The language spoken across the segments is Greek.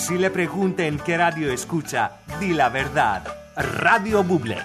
Si le pregunten qué radio escucha, di la verdad. Radio Buble.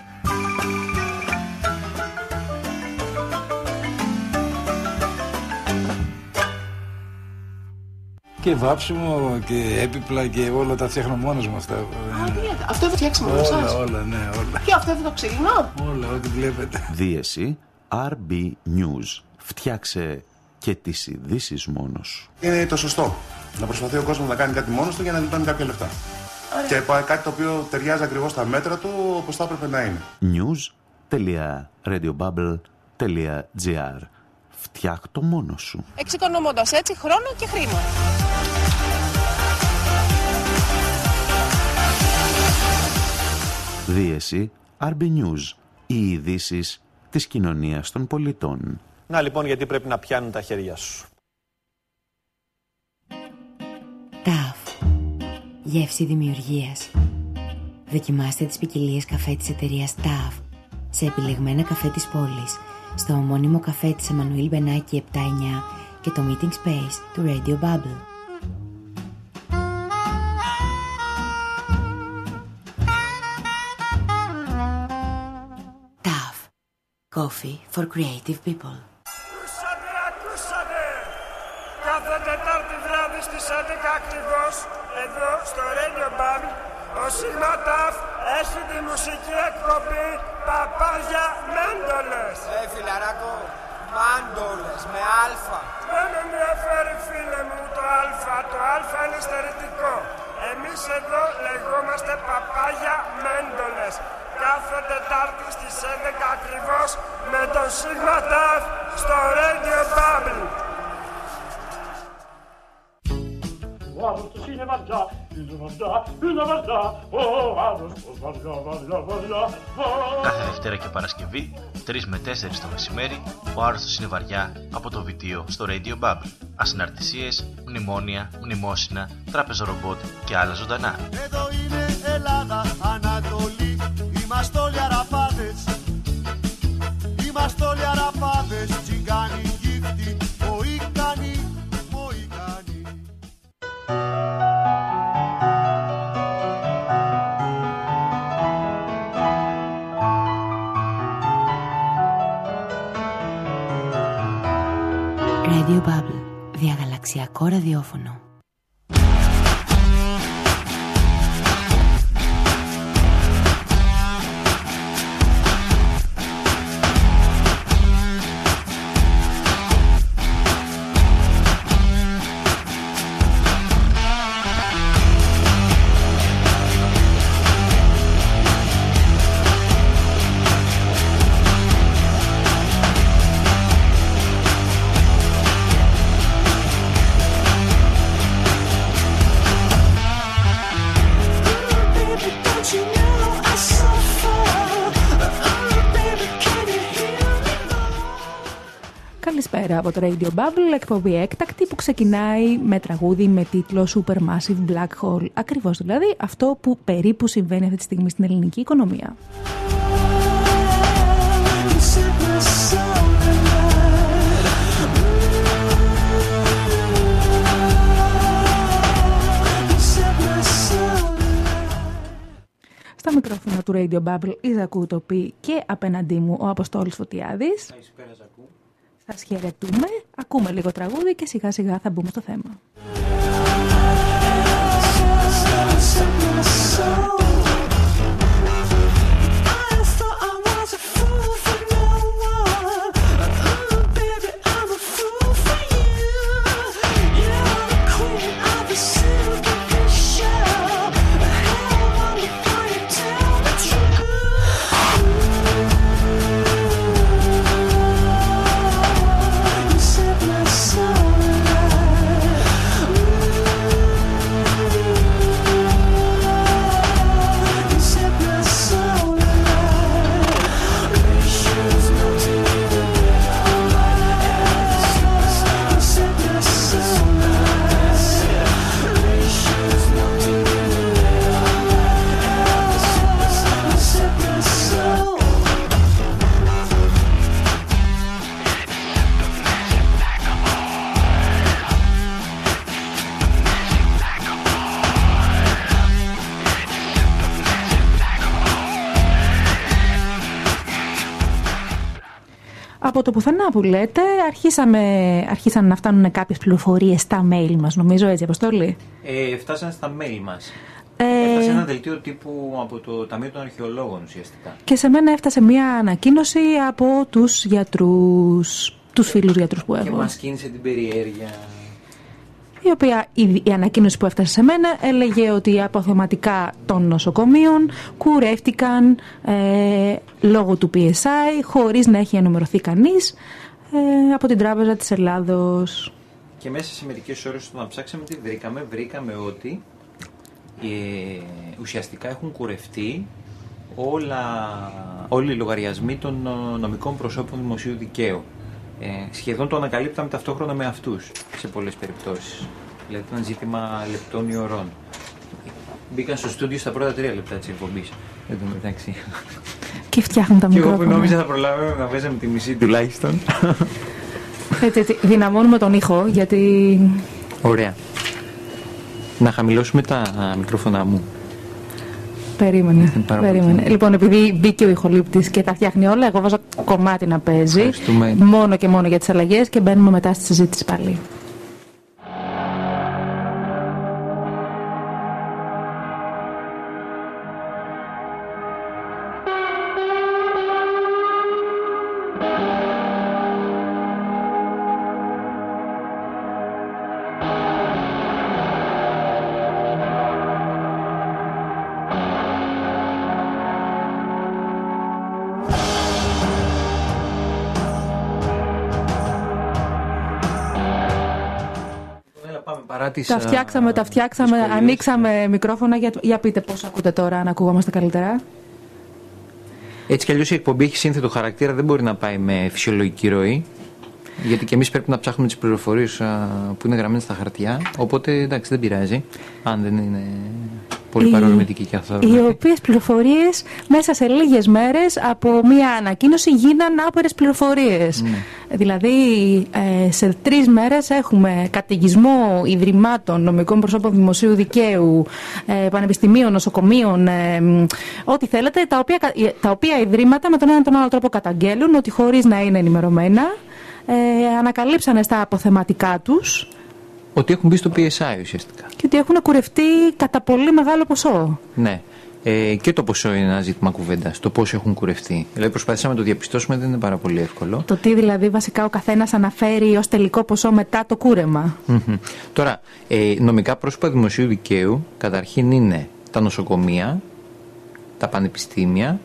Και βάψιμο και έπιπλα και όλα τα φτιάχνω μόνος μου αυτά. Αυτό θα φτιάξει μόνος σας? Όλα, ναι, όλα. Και αυτό είναι το ξύλινο? Όλα, ό,τι βλέπετε. Δίεση RB News. Φτιάξε και τις ειδήσεις μόνος. Είναι το σωστό. Να προσπαθεί ο κόσμος να κάνει κάτι μόνος του για να γλιτώνει κάποια λεφτά. Ωραία. Και κάτι το οποίο ταιριάζει ακριβώς στα μέτρα του όπως θα έπρεπε να είναι. news.radiobubble.gr. Φτιάχ' το μόνος σου. Εξοικονομώντας έτσι χρόνο και χρήμα. Δίεση RB News. Οι ειδήσεις της κοινωνίας των πολιτών. Να λοιπόν γιατί πρέπει να πιάνουν τα χέρια σου. ΤΑΦ. Γεύση δημιουργίας. Δοκιμάστε τις ποικιλίες καφέ της εταιρείας ΤΑΦ σε επιλεγμένα καφέ της πόλης, στο ομώνυμο καφέ της Εμμανουήλ Μπενάκη 7-9 και το Meeting Space του Radio Bubble. ΤΑΦ. Coffee for creative people. Ακούσατε! Κάθε Τετάρτη βράδυ στις 11 ακριβώς, εδώ στο Radio Bubble, ο Σίγμα ΤΑΦ έχει τη μουσική εκπομπή Παπάγια Μέντολες. Φιλαράκο, Μάντολες με αλφα. Δεν με ενδιαφέρει φίλε μου το αλφα, το αλφα είναι στερητικό. Εμείς εδώ λεγόμαστε Παπάγια Μέντολες. Κάθε Τετάρτη στις 11 ακριβώς με τον Σίγμα ΤΑΦ στο Radio Bubble. Κάθε Δευτέρα και Παρασκευή, 3 με 4 το μεσημέρι, ο Άρρωστος είναι βαριά από το βιτίο στο Radio Bubble. Ασυναρτησίες, μνημόνια, μνημόσυνα, τράπεζα ρομπότ και άλλα ζωντανά. Εδώ είναι Ελλάδα, Ανατολή, είμαστε όλοι αραπάδες. Είμαστε όλοι αραπάδες, τσιγκάνοι, γύφτοι, μοϊκάνοι, μοϊκάνοι. Radio Bubble. Διαγαλαξιακό ραδιόφωνο. Καλησπέρα από το Radio Bubble, εκπομπή έκτακτη που ξεκινάει με τραγούδι με τίτλο Supermassive Black Hole. Ακριβώς δηλαδή αυτό που περίπου συμβαίνει αυτή τη στιγμή στην ελληνική οικονομία. Στα μικρόφωνα του Radio Bubble η Ζακού Τοπή και απέναντί μου ο Αποστόλης Φωτιάδης. Καλησπέρα Ζακού. Σας χαιρετούμε, ακούμε λίγο τραγούδι και σιγά σιγά θα μπούμε στο θέμα. Από το πουθενά που λέτε, άρχισαν να φτάνουν κάποιες πληροφορίες στα mail μας, νομίζω, έτσι, Αποστόλη. Φτάσαν στα mail μας. Έφτασε ένα δελτίο τύπου από το Ταμείο των Αρχαιολόγων ουσιαστικά. Και σε μένα έφτασε μια ανακοίνωση από τους γιατρούς, τους φίλους γιατρούς που έχω. Και μας κίνησε την περιέργεια. Η οποία η ανακοίνωση που έφτασε σε μένα έλεγε ότι οι αποθεματικά των νοσοκομείων κουρεύτηκαν λόγω του PSI χωρίς να έχει ενημερωθεί κανείς από την Τράπεζα της Ελλάδος. Και μέσα σε μερικές ώρες όταν ψάξαμε τι βρήκαμε ότι ουσιαστικά έχουν κουρευτεί όλοι οι λογαριασμοί των νομικών προσώπων δημοσίου δικαίου. Σχεδόν το ανακαλύπταμε ταυτόχρονα με αυτούς σε πολλές περιπτώσεις. Δηλαδή ήταν ζήτημα λεπτών ή ωρών. Μπήκαν στο στούντιο στα πρώτα 3 λεπτά της εκπομπής. Εν τω μεταξύ. Και φτιάχνουν τα μικρόφωνα. Και εγώ που νόμιζα θα προλάβαμε να παίζαμε τη μισή τουλάχιστον. Έτσι, δυναμώνουμε τον ήχο γιατί... Ωραία. Να χαμηλώσουμε τα μικρόφωνα μου. Περίμενε. Λοιπόν, επειδή μπήκε ο ηχολήπτης και τα φτιάχνει όλα, εγώ βάζω κομμάτι να παίζει. Μόνο και μόνο για τις αλλαγές και μπαίνουμε μετά στη συζήτηση πάλι. Τα φτιάξαμε, ανοίξαμε μικρόφωνα. Για πείτε πώς ακούτε τώρα, αν ακουγόμαστε καλύτερα. Έτσι κι αλλιώς η εκπομπή έχει σύνθετο χαρακτήρα, δεν μπορεί να πάει με φυσιολογική ροή. Γιατί και εμείς πρέπει να ψάχνουμε τις πληροφορίες που είναι γραμμένες στα χαρτιά. Οπότε εντάξει, δεν πειράζει, αν δεν είναι πολύ παρορμητική και αυθόρμητη. Οι οποίες πληροφορίες μέσα σε λίγες μέρες από μία ανακοίνωση γίναν άπειρες πληροφορίες. Ναι. Δηλαδή σε 3 μέρες έχουμε καταιγισμό ιδρυμάτων, νομικών προσώπων δημοσίου δικαίου, πανεπιστημίων, νοσοκομείων, ό,τι θέλετε, τα οποία ιδρύματα με τον ένα τον άλλο τρόπο καταγγέλουν ότι χωρίς να είναι ενημερωμένα ανακαλύψανε στα αποθεματικά τους ότι έχουν μπει στο PSI ουσιαστικά. Και ότι έχουν κουρευτεί κατά πολύ μεγάλο ποσό. Ναι. Και το ποσό είναι ένα ζήτημα κουβέντας. Το πόσο έχουν κουρευτεί. Δηλαδή προσπαθήσαμε να το διαπιστώσουμε, δεν είναι πάρα πολύ εύκολο. Το τι δηλαδή βασικά ο καθένας αναφέρει ως τελικό ποσό μετά το κούρεμα. Τώρα, νομικά πρόσωπα δημοσίου δικαίου καταρχήν είναι τα νοσοκομεία, τα πανεπιστήμια,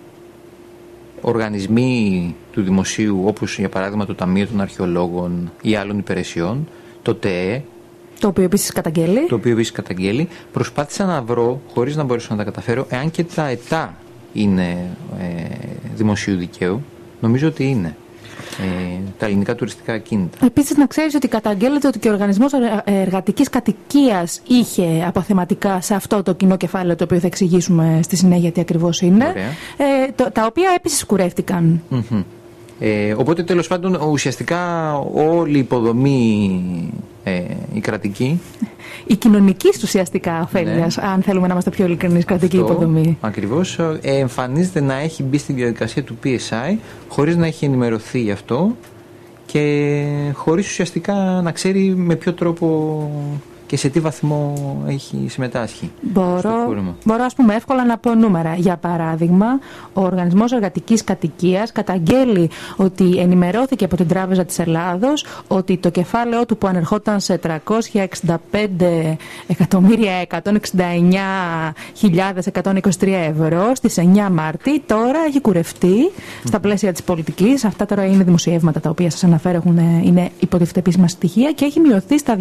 οργανισμοί του δημοσίου όπως για παράδειγμα το Ταμείο των Αρχαιολόγων ή άλλων υπηρεσιών, το ΤΕΕ. Το οποίο επίσης καταγγέλει. Προσπάθησα να βρω, χωρίς να μπορέσω να τα καταφέρω, εάν και τα ΕΤΑ είναι δημοσίου δικαίου. Νομίζω ότι είναι. Τα ελληνικά τουριστικά ακίνητα. Επίσης να ξέρεις ότι καταγγέλλεται ότι και ο Οργανισμός Εργατικής Κατοικίας είχε αποθεματικά σε αυτό το κοινό κεφάλαιο, το οποίο θα εξηγήσουμε στη συνέχεια τι ακριβώς είναι, τα οποία επίσης κουρεύτηκαν. Οπότε τέλος πάντων ουσιαστικά όλη η υποδομή η κρατική, η κοινωνική ουσιαστικά ωφέλειας, αν θέλουμε να είμαστε πιο ειλικρινείς, κρατική υποδομή. Ακριβώς, εμφανίζεται να έχει μπει στη διαδικασία του PSI χωρίς να έχει ενημερωθεί γι' αυτό και χωρίς ουσιαστικά να ξέρει με ποιο τρόπο και σε τι βαθμό έχει συμμετάσχει. Μπορώ ας πούμε εύκολα να πω νούμερα. Για παράδειγμα, ο Οργανισμός Εργατικής Κατοικίας καταγγέλει ότι ενημερώθηκε από την Τράπεζα της Ελλάδος ότι το κεφάλαιό του που ανερχόταν σε 365.169.123 ευρώ στις 9 Μάρτη τώρα έχει κουρευτεί στα πλαίσια της πολιτικής. Αυτά τώρα είναι δημοσιεύματα τα οποία σας αναφέρω, είναι υποτίθεται επίσημα στοιχεία και έχει μειωθεί στα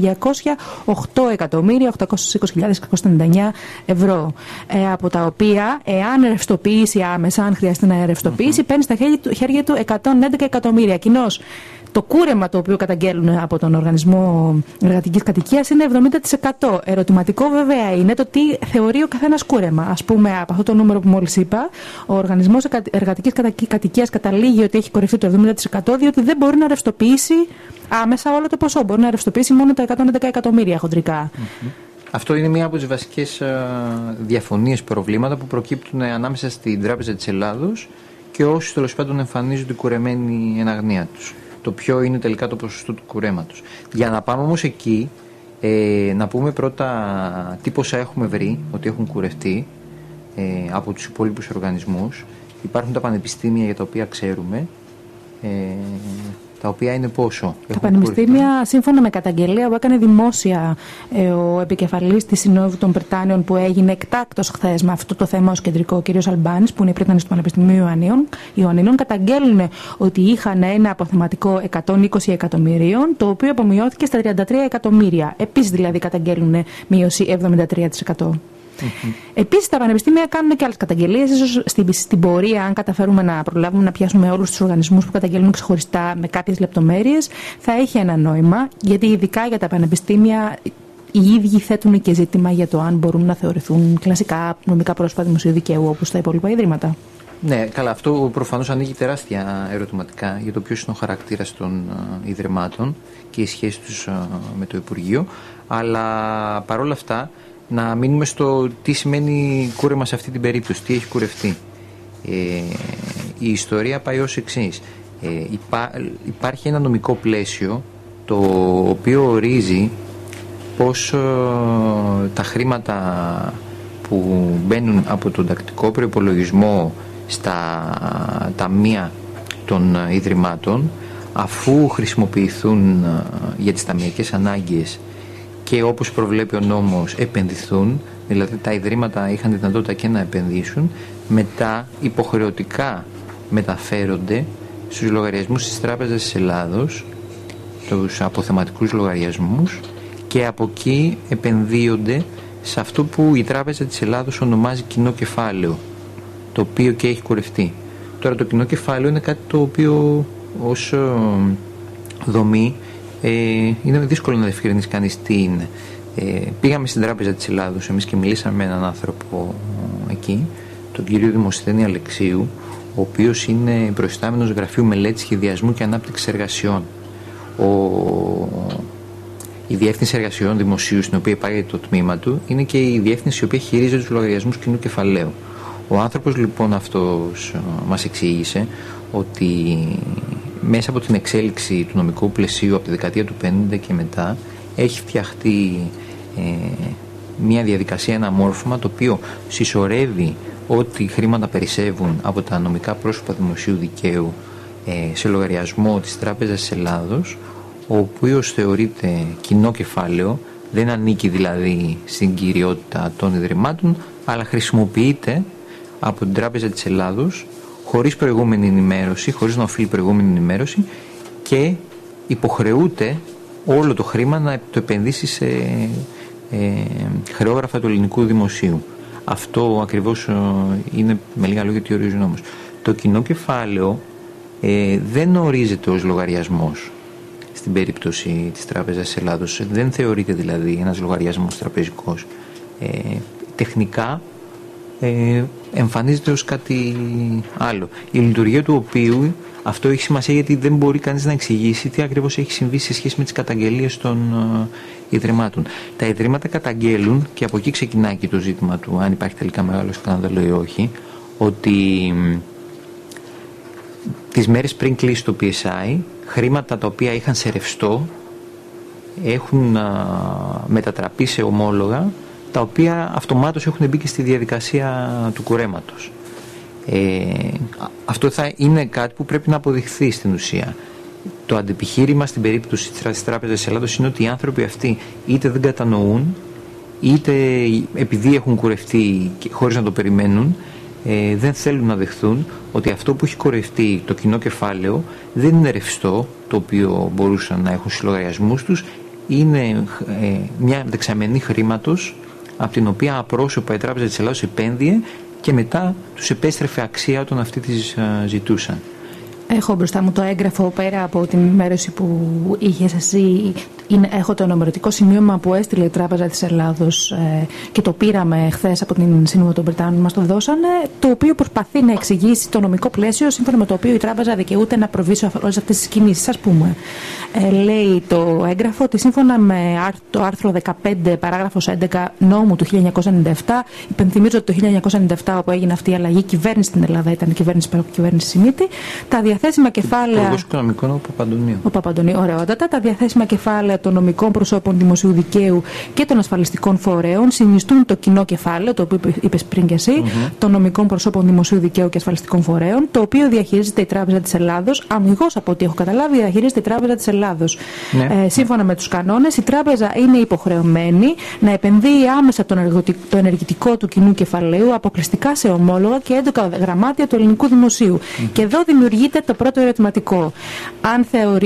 208.820.699 ευρώ, από τα οποία εάν ρευστοποιήσει άμεσα, αν χρειαστεί να ρευστοποιήσει, παίρνει στα χέρια του 111 εκατομμύρια. Κοινώς το κούρεμα το οποίο καταγγέλνουν από τον Οργανισμό Εργατικής Κατοικίας είναι 70%. Ερωτηματικό βέβαια είναι το τι θεωρεί ο καθένας κούρεμα. Ας πούμε, από αυτό το νούμερο που μόλις είπα, ο Οργανισμός Εργατικής Κατοικίας καταλήγει ότι έχει κορυφθεί το 70%, διότι δεν μπορεί να ρευστοποιήσει άμεσα όλο το ποσό. Μπορεί να ρευστοποιήσει μόνο τα 111 εκατομμύρια χοντρικά. Αυτό είναι μία από τις βασικές διαφωνίες, προβλήματα που προκύπτουν ανάμεσα στην Τράπεζα της Ελλάδος και όσους τέλος πάντων εμφανίζονται κουρεμένοι εν αγνία τους. Το ποιο είναι τελικά το ποσοστό του κουρέματος. Για να πάμε όμως εκεί, να πούμε πρώτα τι ποσά έχουμε βρει ότι έχουν κουρευτεί από τους υπόλοιπους οργανισμούς. Υπάρχουν τα πανεπιστήμια για τα οποία ξέρουμε, τα οποία είναι πόσο. Τα πανεπιστήμια, σύμφωνα με καταγγελία που έκανε δημόσια ο επικεφαλής της Συνόδου των Πριτάνιων, που έγινε εκτάκτος χθες με αυτό το θέμα ως κεντρικό, ο κ. Αλμπάνης, που είναι πρίτανης του Πανεπιστημίου Ιωαννίνων, καταγγέλνουν ότι είχαν ένα αποθεματικό 120 εκατομμυρίων, το οποίο απομειώθηκε στα 33 εκατομμύρια. Επίσης δηλαδή καταγγέλνουν μείωση 73%. Επίσης, τα πανεπιστήμια κάνουν και άλλες καταγγελίες. Ίσως στην πορεία, αν καταφέρουμε να προλάβουμε να πιάσουμε όλους τους οργανισμούς που καταγγέλνουν ξεχωριστά με κάποιες λεπτομέρειες, θα έχει ένα νόημα, γιατί ειδικά για τα πανεπιστήμια οι ίδιοι θέτουν και ζήτημα για το αν μπορούν να θεωρηθούν κλασικά νομικά πρόσωπα δημοσίου δικαίου όπως τα υπόλοιπα ιδρύματα. Ναι, καλά, αυτό προφανώς ανοίγει τεράστια ερωτηματικά για το ποιος είναι ο χαρακτήρας των ιδρυμάτων και η σχέση τους με το Υπουργείο. Αλλά παρόλα αυτά, να μείνουμε στο τι σημαίνει κούρεμα σε αυτή την περίπτωση, τι έχει κουρευτεί. Η ιστορία πάει ως εξής. Υπάρχει ένα νομικό πλαίσιο το οποίο ορίζει πως τα χρήματα που μπαίνουν από τον τακτικό προϋπολογισμό στα ταμεία των ιδρυμάτων, αφού χρησιμοποιηθούν για τις ταμειακές ανάγκες και όπως προβλέπει ο νόμος επενδυθούν, δηλαδή τα ιδρύματα είχαν τη δυνατότητα και να επενδύσουν, μετά υποχρεωτικά μεταφέρονται στους λογαριασμούς της Τράπεζας της Ελλάδος, τους αποθεματικούς λογαριασμούς, και από εκεί επενδύονται σε αυτό που η Τράπεζα της Ελλάδος ονομάζει κοινό κεφάλαιο, το οποίο και έχει κουρευτεί. Τώρα το κοινό κεφάλαιο είναι κάτι το οποίο ως δομή είναι δύσκολο να διευκρινίσει κανείς τι είναι. Πήγαμε στην Τράπεζα της Ελλάδος εμείς και μιλήσαμε με έναν άνθρωπο εκεί, τον κύριο Δημοσθένη Αλεξίου, ο οποίος είναι προϊστάμενος Γραφείου Μελέτης, Σχεδιασμού και Ανάπτυξης Εργασιών. Η Διεύθυνση Εργασιών Δημοσίου, στην οποία υπάρχει το τμήμα του, είναι και η διεύθυνση η οποία χειρίζεται τους λογαριασμούς κοινού κεφαλαίου. Ο άνθρωπος λοιπόν αυτός μας εξήγησε ότι μέσα από την εξέλιξη του νομικού πλαισίου από τη δεκαετία του 50 και μετά έχει φτιαχτεί μια διαδικασία, ένα μόρφωμα το οποίο συσσωρεύει ό,τι χρήματα περισσεύουν από τα νομικά πρόσωπα δημοσίου δικαίου σε λογαριασμό της Τράπεζας της Ελλάδος, ο οποίος θεωρείται κοινό κεφάλαιο, δεν ανήκει δηλαδή στην κυριότητα των ιδρυμάτων, αλλά χρησιμοποιείται από την Τράπεζα της Ελλάδος χωρίς προηγούμενη ενημέρωση, χωρίς να οφείλει προηγούμενη ενημέρωση, και υποχρεούται όλο το χρήμα να το επενδύσει σε χρεόγραφα του ελληνικού δημοσίου. Αυτό ακριβώς είναι, με λίγα λόγια, τι ορίζει ο νόμος. Το κοινό κεφάλαιο δεν ορίζεται ως λογαριασμός στην περίπτωση της Τράπεζας της Ελλάδος. Δεν θεωρείται δηλαδή ένας λογαριασμός τραπεζικός. Τεχνικά εμφανίζεται ως κάτι άλλο. Η λειτουργία του οποίου, αυτό έχει σημασία γιατί δεν μπορεί κανείς να εξηγήσει τι ακριβώς έχει συμβεί σε σχέση με τις καταγγελίες των ιδρυμάτων. Τα ιδρύματα καταγγέλουν, και από εκεί ξεκινάει και το ζήτημα του αν υπάρχει τελικά μεγάλο σκάνδαλο ή όχι, ότι τις μέρες πριν κλείσει το PSI, χρήματα τα οποία είχαν σε ρευστό έχουν μετατραπεί σε ομόλογα, τα οποία αυτομάτως έχουν μπει και στη διαδικασία του κουρέματος. Αυτό θα είναι κάτι που πρέπει να αποδειχθεί στην ουσία. Το αντεπιχείρημα στην περίπτωση της Τράπεζας της Ελλάδος είναι ότι οι άνθρωποι αυτοί είτε δεν κατανοούν, είτε επειδή έχουν κουρευτεί χωρίς να το περιμένουν, δεν θέλουν να δεχθούν ότι αυτό που έχει κουρευτεί, το κοινό κεφάλαιο, δεν είναι ρευστό, το οποίο μπορούσαν να έχουν στους λογαριασμούς τους, είναι μια δεξαμενή χρήματος, από την οποία απρόσωπα η Τράπεζα της Ελλάδος επένδυε και μετά τους επέστρεφε αξία όταν αυτοί τις ζητούσαν. Έχω μπροστά μου το έγγραφο, πέρα από την ενημέρωση που είχες εσύ Έχω το ενημερωτικό σημείωμα που έστειλε η Τράπεζα της Ελλάδος και το πήραμε χθες από την Σύνοδο των Βρετάνων, μας το δώσανε, το οποίο προσπαθεί να εξηγήσει το νομικό πλαίσιο σύμφωνα με το οποίο η Τράπεζα δικαιούται να προβεί σε όλες αυτές τις κινήσεις. Ας πούμε, λέει το έγγραφο ότι σύμφωνα με το άρθρο 15 παράγραφος 11 νόμου του 1997, υπενθυμίζω ότι το 1997 όπου έγινε αυτή η αλλαγή, η κυβέρνηση στην Ελλάδα ήταν η κυβέρνηση Σιμίτη, τα διαθέσιμα κεφάλαια. Υπουργός Οικονομικών ο Παπαντονίου. Ωραιότατα. Τα διαθέσιμα κεφάλαια των νομικών προσώπων δημοσίου δικαίου και των ασφαλιστικών φορέων συνιστούν το κοινό κεφάλαιο, το οποίο είπες πριν και εσύ, των νομικών προσώπων δημοσίου δικαίου και ασφαλιστικών φορέων, το οποίο διαχειρίζεται η Τράπεζα της Ελλάδος. Αμιγώς, από ό,τι έχω καταλάβει, διαχειρίζεται η Τράπεζα της Ελλάδος. Ναι. Σύμφωνα με τους κανόνες, η Τράπεζα είναι υποχρεωμένη να επενδύει άμεσα το ενεργητικό του κοινού κεφαλαίου αποκλειστικά σε ομόλογα και έντοκα γραμμάτια του ελληνικού δημοσίου. Και εδώ δημιουργείται το πρώτο ερωτηματικό. Αν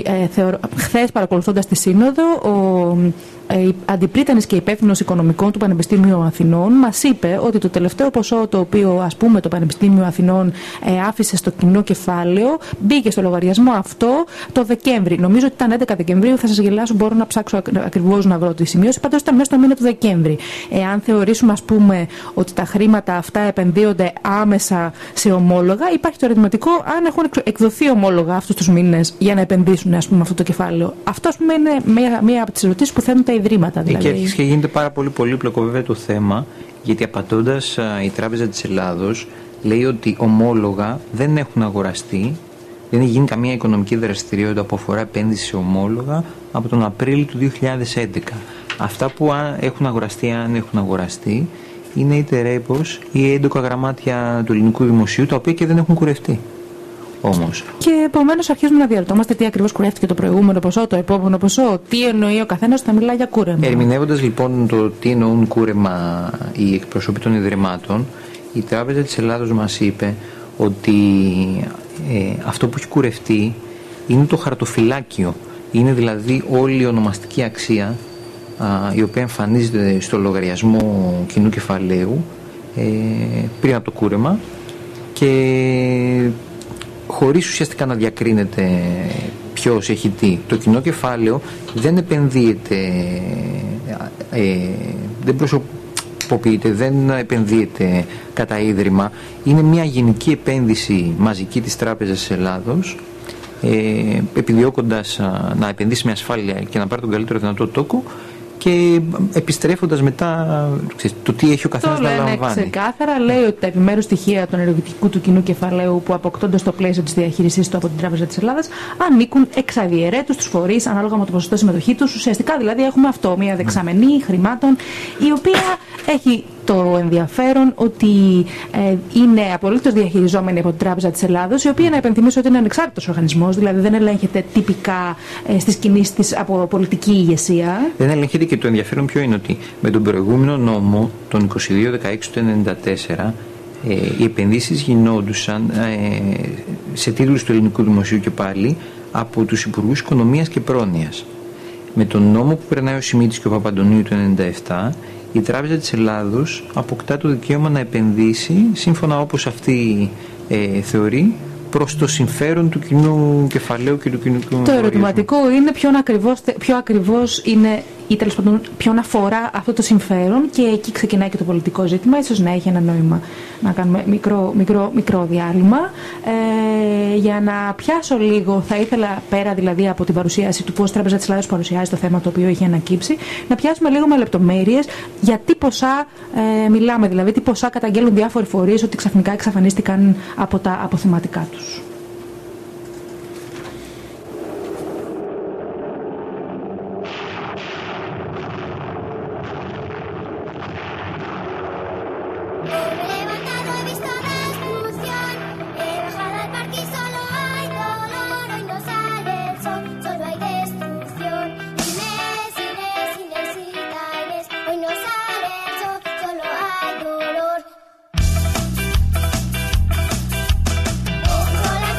χθες, παρακολουθώντας τη Σύνοδο, ο αντιπρίτανης και υπεύθυνος οικονομικών του Πανεπιστήμιου Αθηνών μας είπε ότι το τελευταίο ποσό το οποίο, ας πούμε, το Πανεπιστήμιο Αθηνών άφησε στο κοινό κεφάλαιο μπήκε στο λογαριασμό αυτό το Δεκέμβρη. Νομίζω ότι ήταν 11 Δεκεμβρίου, θα σας γελάσω, μπορώ να ψάξω ακριβώς να βρω τη σημείωση. Πάντως ήταν μέσα στο μήνα του Δεκέμβρη. Εάν θεωρήσουμε, ας πούμε, ότι τα χρήματα αυτά επενδύονται άμεσα σε ομόλογα, υπάρχει το ερωτηματικό αν έχουν εκδοθεί ομόλογα αυτούς τους μήνες για να επενδύσουν, ας πούμε, αυτό το κεφάλαιο. Αυτό, ας πούμε, είναι μία από τις ερωτήσεις που θέτουν τα ιδρύματα. Δηλαδή. Και αρχίζει και γίνεται πάρα πολύ πολύπλοκο βέβαια το θέμα, γιατί απαντώντας η Τράπεζα της Ελλάδος λέει ότι ομόλογα δεν έχουν αγοραστεί, δεν έχει γίνει καμία οικονομική δραστηριότητα που αφορά επένδυση σε ομόλογα από τον Απρίλιο του 2011. Αυτά που έχουν αγοραστεί, αν έχουν αγοραστεί, είναι είτε ρέπος ή έντοκα γραμμάτια του ελληνικού δημοσίου, τα οποία και δεν έχουν κουρευτεί. Όμως. Και επομένως αρχίζουμε να διαρωτόμαστε τι ακριβώς κουρεύτηκε το προηγούμενο ποσό, το επόμενο ποσό, τι εννοεί ο καθένας όταν μιλάει για κούρεμα. Ερμηνεύοντας λοιπόν το τι εννοούν κούρεμα οι εκπροσώποι των ιδρυμάτων, η Τράπεζα της Ελλάδος μας είπε ότι αυτό που έχει κουρευτεί είναι το χαρτοφυλάκιο. Είναι δηλαδή όλη η ονομαστική αξία η οποία εμφανίζεται στο λογαριασμό κοινού κεφαλαίου πριν από το κούρεμα και χωρίς ουσιαστικά να διακρίνεται ποιος έχει τι. Το κοινό κεφάλαιο δεν επενδύεται, δεν προσωποποιείται, δεν επενδύεται κατά ίδρυμα. Είναι μια γενική επένδυση μαζική της Τράπεζας της Ελλάδος, επιδιώκοντας να επενδύσει με ασφάλεια και να πάρει τον καλύτερο δυνατό τόκο και επιστρέφοντας μετά το τι έχει ο καθένας να λαμβάνει. Το λένε ξεκάθαρα, λέει ότι τα επιμέρους στοιχεία του ενεργητικού του κοινού κεφαλαίου που αποκτώνται στο πλαίσιο της διαχείρισής του από την Τράπεζα της Ελλάδας ανήκουν εξ αδιαιρέτως στους φορείς ανάλογα με το ποσοστό συμμετοχή τους. Ουσιαστικά δηλαδή έχουμε αυτό, μια δεξαμενή χρημάτων η οποία έχει το ενδιαφέρον ότι είναι απολύτως διαχειριζόμενη από την Τράπεζα της Ελλάδος, η οποία, να υπενθυμίσω, ότι είναι ανεξάρτητος οργανισμός, δηλαδή δεν ελέγχεται τυπικά στις κινήσεις της από πολιτική ηγεσία. Δεν ελέγχεται, και το ενδιαφέρον ποιο είναι, ότι με τον προηγούμενο νόμο, τον 2216 του 1994, οι επενδύσεις γινόντουσαν σε τίτλους του ελληνικού δημοσίου και πάλι από τους Υπουργούς Οικονομίας και Πρόνοιας. Με τον νόμο που περνάει ο Σιμίτης και ο Παπαντονίου του 1997, η Τράπεζα της Ελλάδος αποκτά το δικαίωμα να επενδύσει σύμφωνα όπως αυτή θεωρεί προς το συμφέρον του κοινού κεφαλαίου και του κοινού λογαριασμού. Το ερωτηματικό είναι ποιο ακριβώς είναι, ή τέλος πάντων ποιον αφορά αυτό το συμφέρον, και εκεί ξεκινάει και το πολιτικό ζήτημα. Ίσως να έχει ένα νόημα να κάνουμε μικρό διάλειμμα. Για να πιάσω λίγο, θα ήθελα, πέρα δηλαδή από την παρουσίαση του πώς η Τράπεζα της Ελλάδος παρουσιάζει το θέμα το οποίο έχει ανακύψει, να πιάσουμε λίγο με λεπτομέρειες για τι ποσά μιλάμε, δηλαδή τι ποσά καταγγέλουν διάφοροι φορείς ότι ξαφνικά εξαφανίστηκαν από τα αποθεματικά τους. Hola.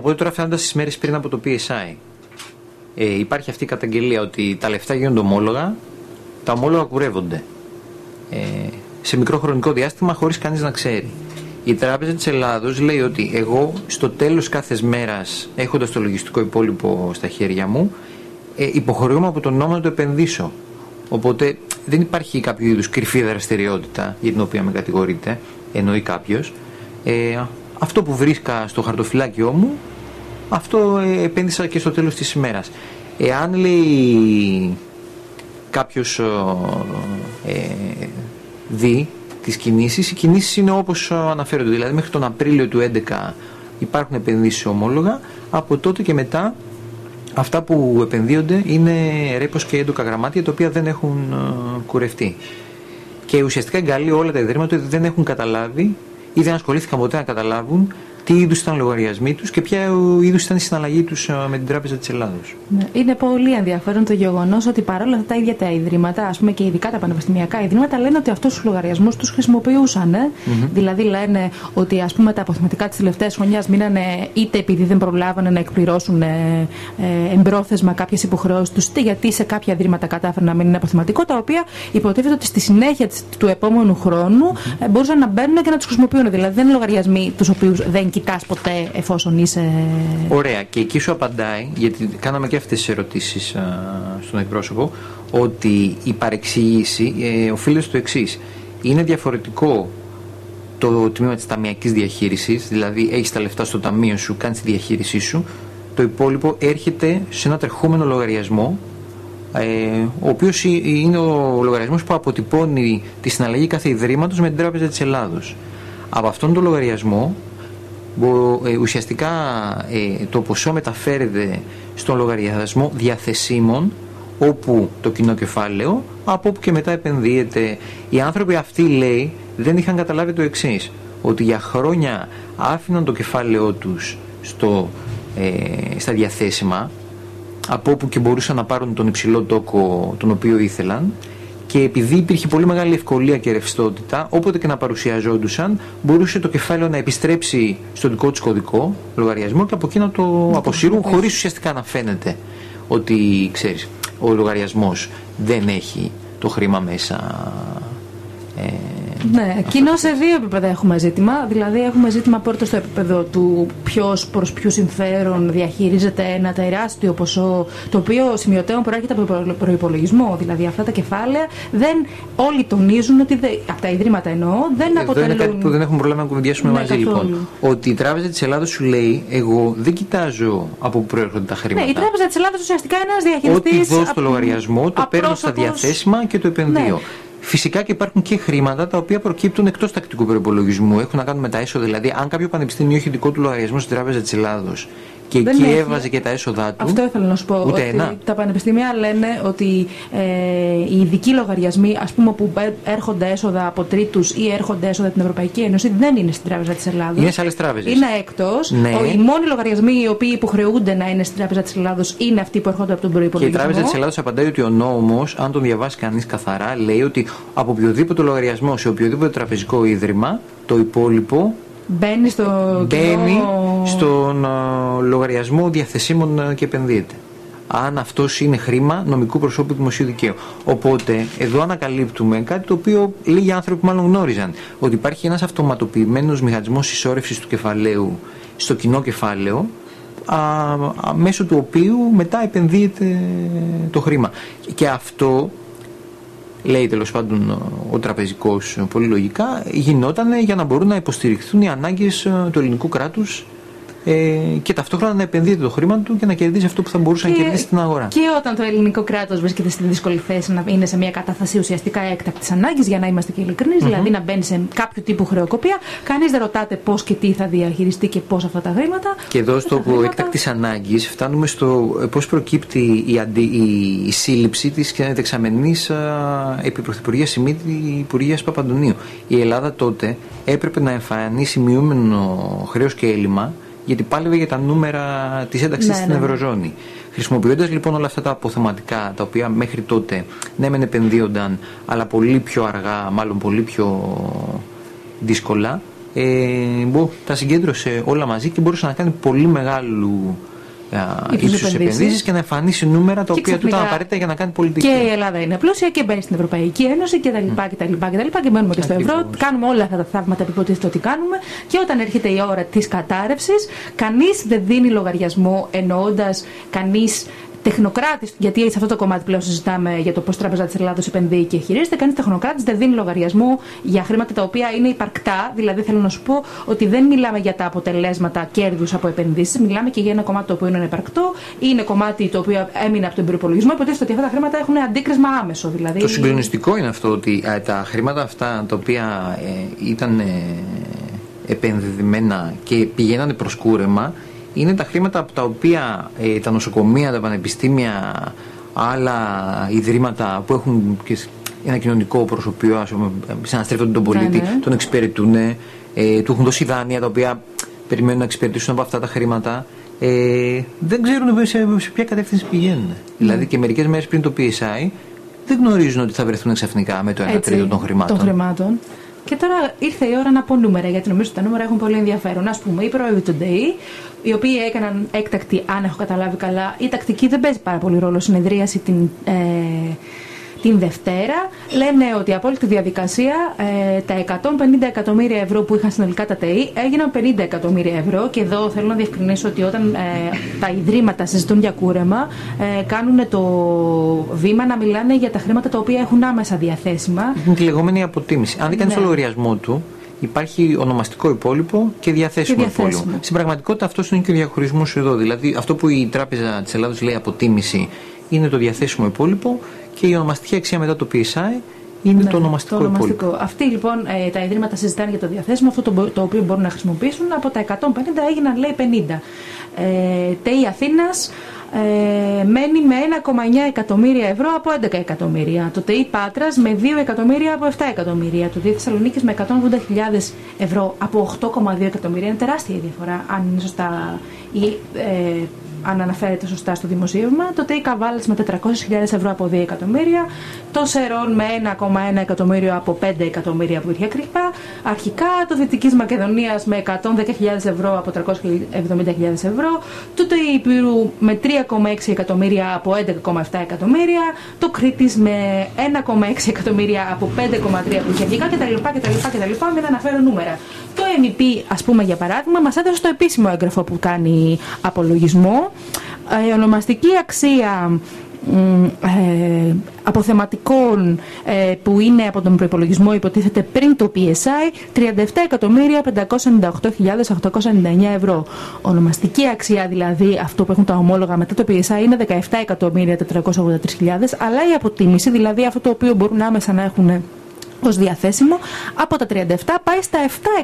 Οπότε τώρα φτάνοντας στις μέρες πριν από το PSI, υπάρχει αυτή η καταγγελία ότι τα λεφτά γίνονται ομόλογα, τα ομόλογα κουρεύονται σε μικρό χρονικό διάστημα χωρίς κανείς να ξέρει. Η Τράπεζα της Ελλάδος λέει ότι εγώ στο τέλος κάθε μέρας, έχοντας το λογιστικό υπόλοιπο στα χέρια μου, υποχρεούμαι από τον νόμο να το επενδύσω. Οπότε δεν υπάρχει κάποιο είδους κρυφή δραστηριότητα για την οποία με κατηγορείται, εννοεί κάποιος. Αυτό που βρίσκα στο χαρτοφυλάκιό μου, αυτό επένδυσα και στο τέλος της ημέρας. Εάν λέει κάποιος δει τις κινήσεις, οι κινήσεις είναι όπως αναφέρονται. Δηλαδή μέχρι τον Απρίλιο του 2011 υπάρχουν επενδύσεις σε ομόλογα, από τότε και μετά αυτά που επενδύονται είναι ρέπος και έντοκα γραμμάτια, τα οποία δεν έχουν κουρευτεί. Και ουσιαστικά εγκαλεί όλα τα ιδρύματα ότι δεν έχουν καταλάβει ή δεν ασχολήθηκαν ποτέ να καταλάβουν τι είδους ήταν λογαριασμοί τους και ποια είδους ήταν η συναλλαγή τους με την Τράπεζα της Ελλάδος. Είναι πολύ ενδιαφέρον το γεγονός ότι παρόλα αυτά τα ίδια τα ιδρύματα, ας πούμε και ειδικά τα πανεπιστημιακά ιδρύματα, λένε ότι αυτούς τους λογαριασμούς τους χρησιμοποιούσαν. Δηλαδή λένε ότι ας πούμε τα αποθεματικά της τελευταίας χρονιάς μείνανε είτε επειδή δεν προλάβανε να εκπληρώσουν εμπρόθεσμα κάποιες υποχρεώσεις τους, είτε γιατί σε κάποια ιδρύματα κατάφεραν να μείνουν αποθεματικό, τα οποία υποτίθεται ότι στη συνέχεια του επόμενου χρόνου μπορούσαν να μπαίνουν και να τους χρησιμοποιούν. Δηλαδή δεν είναι λογαριασμοί τους οποίους δεν κοιτάς ποτέ εφόσον είσαι. Ωραία, και εκεί σου απαντάει, γιατί κάναμε και αυτές τις ερωτήσεις στον εκπρόσωπο, ότι η παρεξήγηση οφείλεται στο εξής. Είναι διαφορετικό το τμήμα της ταμειακής διαχείρισης, δηλαδή έχεις τα λεφτά στο ταμείο σου, κάνεις τη διαχείρισή σου, το υπόλοιπο έρχεται σε ένα τρεχόμενο λογαριασμό, ο οποίος είναι ο λογαριασμός που αποτυπώνει τη συναλλαγή κάθε ιδρύματος με την Τράπεζα της Ελλάδος. Από αυτόν τον λογαριασμό ουσιαστικά το ποσό μεταφέρεται στον λογαριασμό διαθεσίμων, όπου το κοινό κεφάλαιο, από όπου και μετά επενδύεται. Οι άνθρωποι αυτοί, λέει, δεν είχαν καταλάβει το εξής, ότι για χρόνια άφηναν το κεφάλαιό τους στα διαθέσιμα, από όπου και μπορούσαν να πάρουν τον υψηλό τόκο τον οποίο ήθελαν, και επειδή υπήρχε πολύ μεγάλη ευκολία και ρευστότητα, όποτε και να παρουσιαζόντουσαν, μπορούσε το κεφάλαιο να επιστρέψει στο δικό τους κωδικό λογαριασμό και από εκεί να το αποσύρουν, χωρίς ουσιαστικά να φαίνεται ότι, ξέρεις, ο λογαριασμός δεν έχει το χρήμα μέσα. Ναι, κοινώ σε δύο επίπεδα έχουμε ζήτημα. Δηλαδή, έχουμε ζήτημα πρώτο στο επίπεδο του ποιος προς ποιου συμφέρον διαχειρίζεται ένα τεράστιο ποσό, το οποίο σημειωτέων προέρχεται από προϋπολογισμό. Δηλαδή, αυτά τα κεφάλαια όλοι τονίζουν ότι από τα ιδρύματα εννοώ δεν αποτελούν. Είναι κάτι που δεν έχουμε πρόβλημα να κουβεντιάσουμε μαζί, λοιπόν. Ότι η Τράπεζα της Ελλάδος σου λέει, εγώ δεν κοιτάζω από πού προέρχονται τα χρήματα. Ναι, η Τράπεζα της Ελλάδος ουσιαστικά είναι ένας διαχειριστής. Ό,τι δω στο λογαριασμό, το παίρνω στα διαθέσιμα και το επενδύω. Ναι. Φυσικά και υπάρχουν και χρήματα τα οποία προκύπτουν εκτός τακτικού προϋπολογισμού. Έχουν να κάνουν με τα έσοδα. Δηλαδή, αν κάποιο πανεπιστήμιο έχει δικό του λογαριασμό στην Τράπεζα της Ελλάδος και εκεί έβαζε και τα έσοδά του. Αυτό ήθελα να σου πω. Ότι τα πανεπιστήμια λένε ότι οι ειδικοί λογαριασμοί, ας πούμε, που έρχονται έσοδα από τρίτους ή έρχονται έσοδα από την Ευρωπαϊκή Ένωση, δεν είναι στην Τράπεζα της Ελλάδος. Είναι σε άλλες τράπεζες. Είναι εκτός. Ναι. Οι μόνοι λογαριασμοί οι οποίοι υποχρεούνται να είναι στην Τράπεζα της Ελλάδος είναι αυτοί που έρχονται από τον προϋπολογισμό. Και η Τράπεζα της Ελλάδος απαντάει ότι ο νόμος, αν τον διαβάσει κανείς καθαρά, λέει ότι από οποιοδήποτε λογαριασμό σε οποιοδήποτε τραπεζικό ίδρυμα, το υπόλοιπο μπαίνει στον λογαριασμό διαθεσίμων και επενδύεται. Αν αυτός είναι χρήμα νομικού προσώπου δημοσίου δικαίου. Οπότε εδώ ανακαλύπτουμε κάτι το οποίο λίγοι άνθρωποι μάλλον γνώριζαν. Ότι υπάρχει ένας αυτοματοποιημένος μηχανισμός συσσόρευσης του κεφαλαίου στο κοινό κεφάλαιο, μέσω του οποίου μετά επενδύεται το χρήμα. Και αυτό, λέει τέλος πάντων ο τραπεζικός πολύ λογικά, γινόταν για να μπορούν να υποστηριχθούν οι ανάγκες του ελληνικού κράτους και ταυτόχρονα να επενδύεται το χρήμα του και να κερδίσει αυτό που θα μπορούσε να κερδίσει στην αγορά. Και όταν το ελληνικό κράτος βρίσκεται στη δύσκολη θέση να είναι σε μια κατάσταση ουσιαστικά έκτακτης ανάγκης, για να είμαστε και ειλικρινείς, δηλαδή να μπαίνει σε κάποιο τύπου χρεοκοπία, κανείς δεν ρωτάται πώς και τι θα διαχειριστεί και πώς αυτά τα χρήματα. Και εδώ στο έκτακτης ανάγκης φτάνουμε στο πώς προκύπτει η σύλληψη της δεξαμενής επιπρωθυπουργίας Σιμίτη Υπουργείας Παπαντονίου. Η Ελλάδα τότε έπρεπε να εμφανίσει μειούμενο χρέος και έλλειμμα, γιατί πάλευε για τα νούμερα της ένταξης στην Ευρωζώνη. Χρησιμοποιώντας λοιπόν όλα αυτά τα αποθεματικά, τα οποία μέχρι τότε ναι μεν επενδύονταν, αλλά πολύ πιο αργά, μάλλον πολύ πιο δύσκολα, τα συγκέντρωσε όλα μαζί και μπορούσε να κάνει πολύ μεγάλου ίσως επενδύσεις και να εμφανίσει νούμερα τα οποία του ήταν απαραίτητα για να κάνει πολιτική. Και η Ελλάδα είναι πλούσια και μπαίνει στην Ευρωπαϊκή Ένωση κτλ. Και μένουμε και στο ευρώ. Κάνουμε όλα αυτά τα θαύματα που υποτίθεται ότι κάνουμε. Και όταν έρχεται η ώρα της κατάρρευσης, κανείς δεν δίνει λογαριασμό, εννοώντας κανείς τεχνοκράτης, γιατί σε αυτό το κομμάτι πλέον συζητάμε για το πώς η Τράπεζα της Ελλάδος επενδύει και χειρίζεται, κανείς τεχνοκράτης δεν δίνει λογαριασμό για χρήματα τα οποία είναι υπαρκτά. Δηλαδή, θέλω να σου πω ότι δεν μιλάμε για τα αποτελέσματα κέρδους από επενδύσεις, μιλάμε και για ένα κομμάτι το οποίο είναι υπαρκτό, είναι κομμάτι το οποίο έμεινε από τον προϋπολογισμό. Υποτίθεται ότι αυτά τα χρήματα έχουν αντίκρισμα άμεσο. Δηλαδή... Το συγκλονιστικό είναι αυτό ότι τα χρήματα αυτά τα οποία ήταν επενδυμένα και πηγαίνανε προς κούρεμα, είναι τα χρήματα από τα οποία τα νοσοκομεία, τα πανεπιστήμια, άλλα ιδρύματα που έχουν και ένα κοινωνικό προσωπείο, συναστρέφονται τον πολίτη, τον εξυπηρετούν, του έχουν δώσει δάνεια τα οποία περιμένουν να εξυπηρετήσουν από αυτά τα χρήματα. Δεν ξέρουν σε ποια κατεύθυνση πηγαίνουν. Δηλαδή και μερικές μέρες πριν το PSI δεν γνωρίζουν ότι θα βρεθούν ξαφνικά με το 1 τρίτο των χρημάτων. Και τώρα ήρθε η ώρα να πω νούμερα, γιατί νομίζω ότι τα νούμερα έχουν πολύ ενδιαφέρον. Ας πούμε, οι πρόεδροι του ΔΕΗ, οι οποίοι έκαναν έκτακτη, αν έχω καταλάβει καλά, η τακτική δεν παίζει πάρα πολύ ρόλο, συνεδρίαση την Δευτέρα, λένε ότι από όλη τη διαδικασία τα 150 εκατομμύρια ευρώ που είχαν συνολικά τα ΤΕΗ έγιναν 50 εκατομμύρια ευρώ. Και εδώ θέλω να διευκρινίσω ότι όταν τα ιδρύματα συζητούν για κούρεμα, κάνουν το βήμα να μιλάνε για τα χρήματα τα οποία έχουν άμεσα διαθέσιμα. Είναι τη λεγόμενη αποτίμηση. Αν δεν κάνει το λογαριασμό του, υπάρχει ονομαστικό υπόλοιπο και διαθέσιμο υπόλοιπο. Στην πραγματικότητα αυτός είναι και ο διαχωρισμός εδώ. Δηλαδή αυτό που η Τράπεζα της Ελλάδος λέει αποτίμηση είναι το διαθέσιμο υπόλοιπο και η ονομαστική αξία μετά το PSI είναι το ονομαστικό υπόλοιπο. Αυτοί λοιπόν τα ιδρύματα συζητάνε για το διαθέσιμο, αυτό το οποίο μπορούν να χρησιμοποιήσουν. Από τα 150 έγιναν, λέει, 50. ΤΕΗ Αθήνας μένει με 1,9 εκατομμύρια ευρώ από 11 εκατομμύρια. Το ΤΕΗ Πάτρας με 2 εκατομμύρια από 7 εκατομμύρια. Το ΤΕΗ Θεσσαλονίκης με 180.000 ευρώ από 8,2 εκατομμύρια. Είναι τεράστια η διαφορά, αν είναι σωστά ή αν αναφέρεται σωστά στο δημοσίευμα. Το ΤΕΗ Καβάλας με 400.000 ευρώ από 2 εκατομμύρια. Το Σερών με 1,1 εκατομμύριο από 5 εκατομμύρια που είχε αρχικά. Το Δυτικής Μακεδονίας με 110.000 ευρώ από 370.000 ευρώ. Το ΤΕΗ Υπήρου με 3,6 εκατομμύρια από 11,7 εκατομμύρια. Το Κρήτης με 1,6 εκατομμύρια από 5,3 που είχε αρχικά κτλ. Μην αναφέρω νούμερα. Το MEP, ας πούμε, για παράδειγμα, μας έδωσε το επίσημο έγγραφο που κάνει απολογισμό. Η ονομαστική αξία αποθεματικών που είναι από τον προϋπολογισμό υποτίθεται πριν το PSI 37.598.899 ευρώ. Ονομαστική αξία, δηλαδή αυτό που έχουν τα ομόλογα μετά το PSI, είναι 17.483.000, αλλά η αποτίμηση, δηλαδή αυτό το οποίο μπορούν άμεσα να έχουν ως διαθέσιμο, από τα 37 πάει στα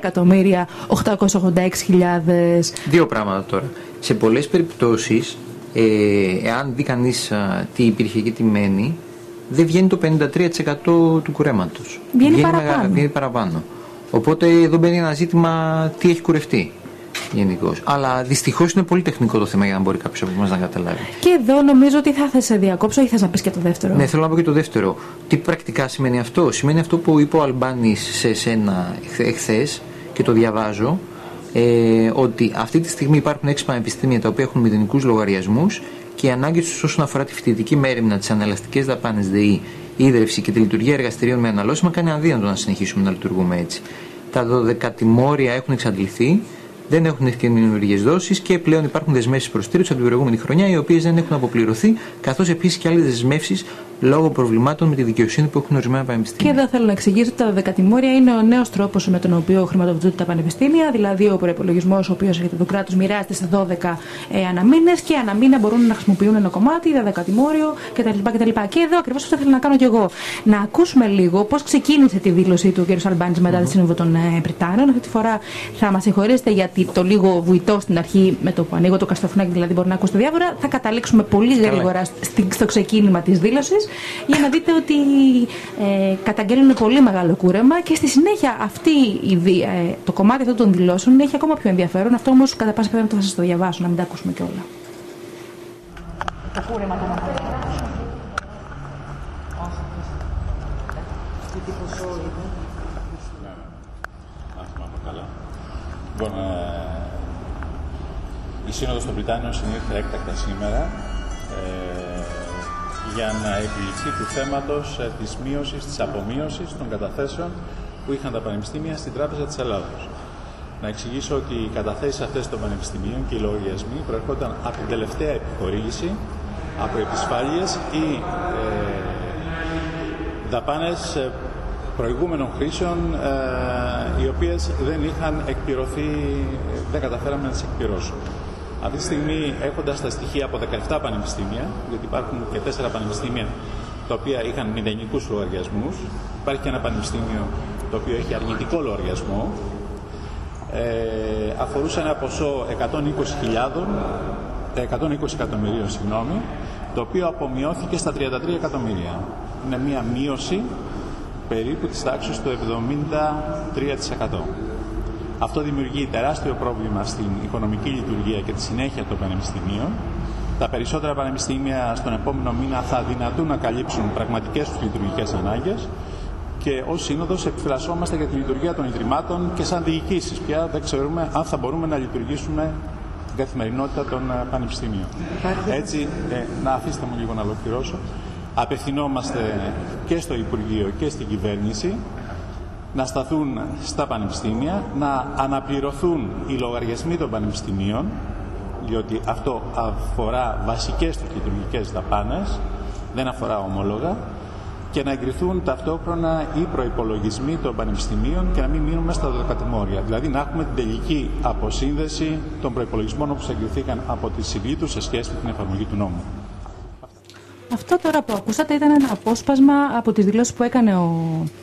7.886.000. Δύο πράγματα τώρα. Σε πολλές περιπτώσεις, εάν δει κανείς τι υπήρχε και τι μένει, δεν βγαίνει το 53% του κουρέματος. Βγαίνει παραπάνω. Οπότε εδώ μπαίνει ένα ζήτημα τι έχει κουρευτεί γενικώς. Αλλά δυστυχώς είναι πολύ τεχνικό το θέμα για να μπορεί κάποιος από εμάς να καταλάβει. Και εδώ νομίζω ότι θα θες να διακόψω ή θες να πεις και το δεύτερο. Ναι, θέλω να πω και το δεύτερο. Τι πρακτικά σημαίνει αυτό? Σημαίνει αυτό που είπε ο Αλμπάνης σε εσένα εχθές και το διαβάζω. Ότι αυτή τη στιγμή υπάρχουν 6 πανεπιστήμια τα οποία έχουν μηδενικούς λογαριασμούς και οι ανάγκες τους όσον αφορά τη φοιτητική μέριμνα, τις ανελαστικές δαπάνες ΔΕΗ, ίδρυυση και τη λειτουργία εργαστηρίων με αναλώσιμα κάνει αδύνατο να συνεχίσουμε να λειτουργούμε έτσι. Τα 12τιμόρια έχουν εξαντληθεί, δεν έχουν καινούργιες δόσεις και πλέον υπάρχουν δεσμεύσεις προστήρους από την προηγούμενη χρονιά, οι οποίες δεν έχουν αποπληρωθεί, καθώς επίσης και άλλες δεσμεύσεις λόγω προβλημάτων με τη δικαιοσύνη που έχουν ορισμένα πανεπιστήμια. Και εδώ θέλω να εξηγήσω ότι τα 12τιμόρια είναι ο νέος τρόπος με τον οποίο χρηματοδοτούνται τα πανεπιστήμια, δηλαδή ο προϋπολογισμός, ο οποίος για το κράτος μοιράζεται σε 12 αναμήνες και αναμήνα μπορούν να χρησιμοποιούν ένα κομμάτι, 12τιμόριο κτλ. Και εδώ ακριβώς αυτό θέλω να κάνω κι εγώ. Να ακούσουμε λίγο πώς ξεκίνησε τη δήλωσή του ο κ. Αλμπάνης μετά τη Σύνοδο των Πριτάνων. Αυτή τη φορά θα μας συγχωρήσετε γιατί το λίγο βουητό στην αρχή με το που ανοίγω το καστοφουνάκι, δηλαδή μπορεί να ακούσετε διάφορα. Θα καταλήξουμε πολύ γρήγορα στο ξεκίνημα της δήλωσης, για να δείτε ότι καταγγέλνουν πολύ μεγάλο κούρεμα και στη συνέχεια το κομμάτι αυτών των δηλώσεων έχει ακόμα πιο ενδιαφέρον. Αυτό όμως κατά πάσα πιθανότητα θα σας το διαβάσω, να μην τα ακούσουμε κιόλα. Το κούρεμα των πάνελ. Λοιπόν, η Σύνοδος των Βρυτάνιων συνήλθε έκτακτα σήμερα για να επιληφθεί του θέματος της μείωσης, της απομείωσης των καταθέσεων που είχαν τα πανεπιστήμια στην Τράπεζα της Ελλάδος. Να εξηγήσω ότι οι καταθέσεις αυτές των πανεπιστημίων και οι λογαριασμοί προερχόταν από την τελευταία επιχορήγηση, από επισφάλειες ή δαπάνες προηγούμενων χρήσεων οι οποίες δεν είχαν εκπληρωθεί, δεν καταφέραμε να τις εκπληρώσουμε. Αυτή τη στιγμή, έχοντας τα στοιχεία από 17 πανεπιστήμια, γιατί υπάρχουν και 4 πανεπιστήμια τα οποία είχαν μηδενικούς λογαριασμούς, υπάρχει και ένα πανεπιστήμιο το οποίο έχει αρνητικό λογαριασμό, αφορούσε ένα ποσό 120 εκατομμυρίων, το οποίο απομειώθηκε στα 33 εκατομμύρια. Είναι μία μείωση περίπου της τάξης του 73%. Αυτό δημιουργεί τεράστιο πρόβλημα στην οικονομική λειτουργία και τη συνέχεια των πανεπιστημίων. Τα περισσότερα πανεπιστήμια στον επόμενο μήνα θα αδυνατούν να καλύψουν πραγματικές τους λειτουργικές ανάγκες και ως Σύνοδος επιφυλασσόμαστε για τη λειτουργία των ιδρυμάτων και σαν διοικήσεις. Πια δεν ξέρουμε αν θα μπορούμε να λειτουργήσουμε την καθημερινότητα των πανεπιστημίων. Έτσι, να αφήστε μου λίγο να ολοκληρώσω. Απευθυνόμαστε και στο Υπουργείο και στην Κυβέρνηση να σταθούν στα πανεπιστήμια, να αναπληρωθούν οι λογαριασμοί των πανεπιστημίων, διότι αυτό αφορά βασικές τους λειτουργικές δαπάνες, δεν αφορά ομόλογα, και να εγκριθούν ταυτόχρονα οι προϋπολογισμοί των πανεπιστημίων και να μην μείνουμε στα δωδεκατημόρια. Δηλαδή να έχουμε την τελική αποσύνδεση των προϋπολογισμών όπως εγκριθήκαν από τη Συμβουλή τους σε σχέση με την εφαρμογή του νόμου. Αυτό τώρα που ακούσατε ήταν ένα απόσπασμα από τις δηλώσεις που έκανε ο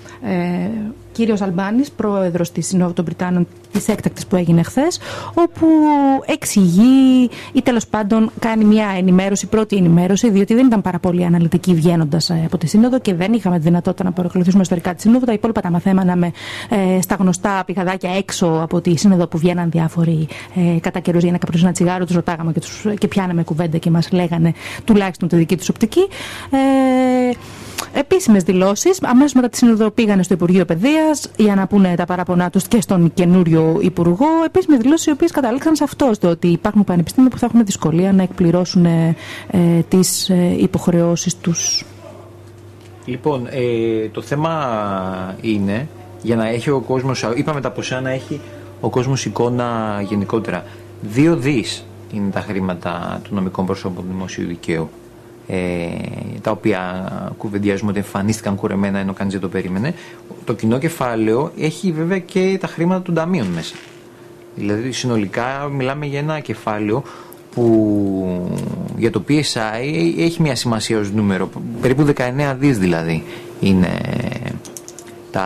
κύριος Αλμπάνης, πρόεδρος της Συνόδου των Βρυτάνων, της έκτακτης που έγινε χθες, όπου εξηγεί ή τέλος πάντων κάνει μια ενημέρωση, πρώτη ενημέρωση, διότι δεν ήταν πάρα πολύ αναλυτική βγαίνοντας από τη Σύνοδο και δεν είχαμε τη δυνατότητα να παρακολουθήσουμε ιστορικά τη Σύνοδο. Τα υπόλοιπα τα μαθαίναμε στα γνωστά πηγαδάκια έξω από τη Σύνοδο που βγαίναν διάφοροι κατά καιρούς για να καπνίσουν ένα τσιγάρο, τους ρωτάγαμε και πιάναμε κουβέντα και μας λέγανε τουλάχιστον τη δική τους οπτική. Επίσημες δηλώσεις. Αμέσως μετά τη Σύνοδο πήγανε στο Υπουργείο Παιδείας για να πούνε τα παραπονά τους και στον καινούριο Υπουργό. Επίσημες δηλώσεις οι οποίες καταλήξαν σε αυτό, στο ότι υπάρχουν πανεπιστήμια που θα έχουν δυσκολία να εκπληρώσουν τις υποχρεώσεις τους. Λοιπόν, το θέμα είναι για να έχει ο κόσμος, είπαμε τα ποσά, να έχει ο κόσμος εικόνα γενικότερα. 2 δις είναι τα χρήματα των νομικών προσώπων του δημοσίου δικαίου. Τα οποία κουβεντιάζουμε ότι εμφανίστηκαν κουρεμένα ενώ κανείς δεν το περίμενε. Το κοινό κεφάλαιο έχει βέβαια και τα χρήματα των ταμείων μέσα. Δηλαδή συνολικά μιλάμε για ένα κεφάλαιο που για το PSI έχει μια σημασία ως νούμερο. Περίπου 19 δις δηλαδή είναι τα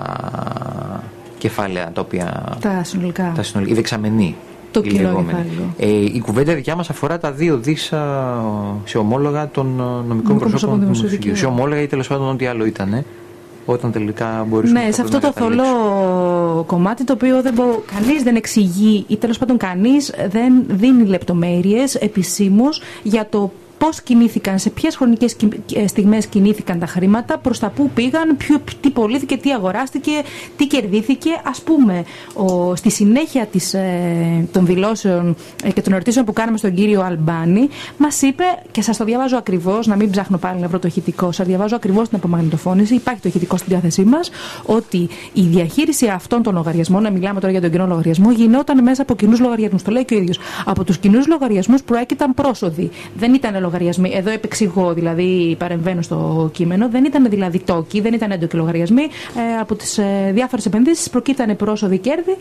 κεφάλαια τα οποία... Τα συνολικά. Οι δεξαμενοί. Το κοινό η κουβέντα δικιά μας αφορά τα 2 δις σε ομόλογα των νομικών προσώπων του δημοσίου. Σε ομόλογα ή τέλος πάντων ό,τι άλλο ήταν, όταν τελικά μπορείς να σε αυτό το θολό κομμάτι το οποίο κανείς δεν εξηγεί ή τέλος πάντων κανείς δεν δίνει λεπτομέρειες επισήμως για το πώς κινήθηκαν, σε ποιες χρονικές στιγμές κινήθηκαν τα χρήματα, προς τα πού πήγαν, τι πωλήθηκε, τι αγοράστηκε, τι κερδίθηκε. Ας πούμε, στη συνέχεια των δηλώσεων και των ερωτήσεων που κάναμε στον κύριο Αλμπάνη, μας είπε, και σας το διαβάζω ακριβώς, να μην ψάχνω πάλι να βρω το ηχητικό, σας διαβάζω ακριβώς την απομαγνητοφώνηση, υπάρχει το ηχητικό στην διάθεσή μας, ότι η διαχείριση αυτών των λογαριασμών, να μιλάμε τώρα για τον κοινό λογαριασμό, γινόταν μέσα από κοινούς λογαριασμούς. Το λέει και ο ίδιος. Από τους κοινούς λογαριασμούς προέκυταν πρόσοδοι. Δεν ήταν λογαριασμοί. Εδώ επεξηγώ, δηλαδή παρεμβαίνω στο κείμενο. Δεν ήταν δηλαδή τόκοι, δεν ήταν έντοκοι λογαριασμοί. Από τις διάφορες επενδύσεις προκύπτανε πρόσοδοι κέρδη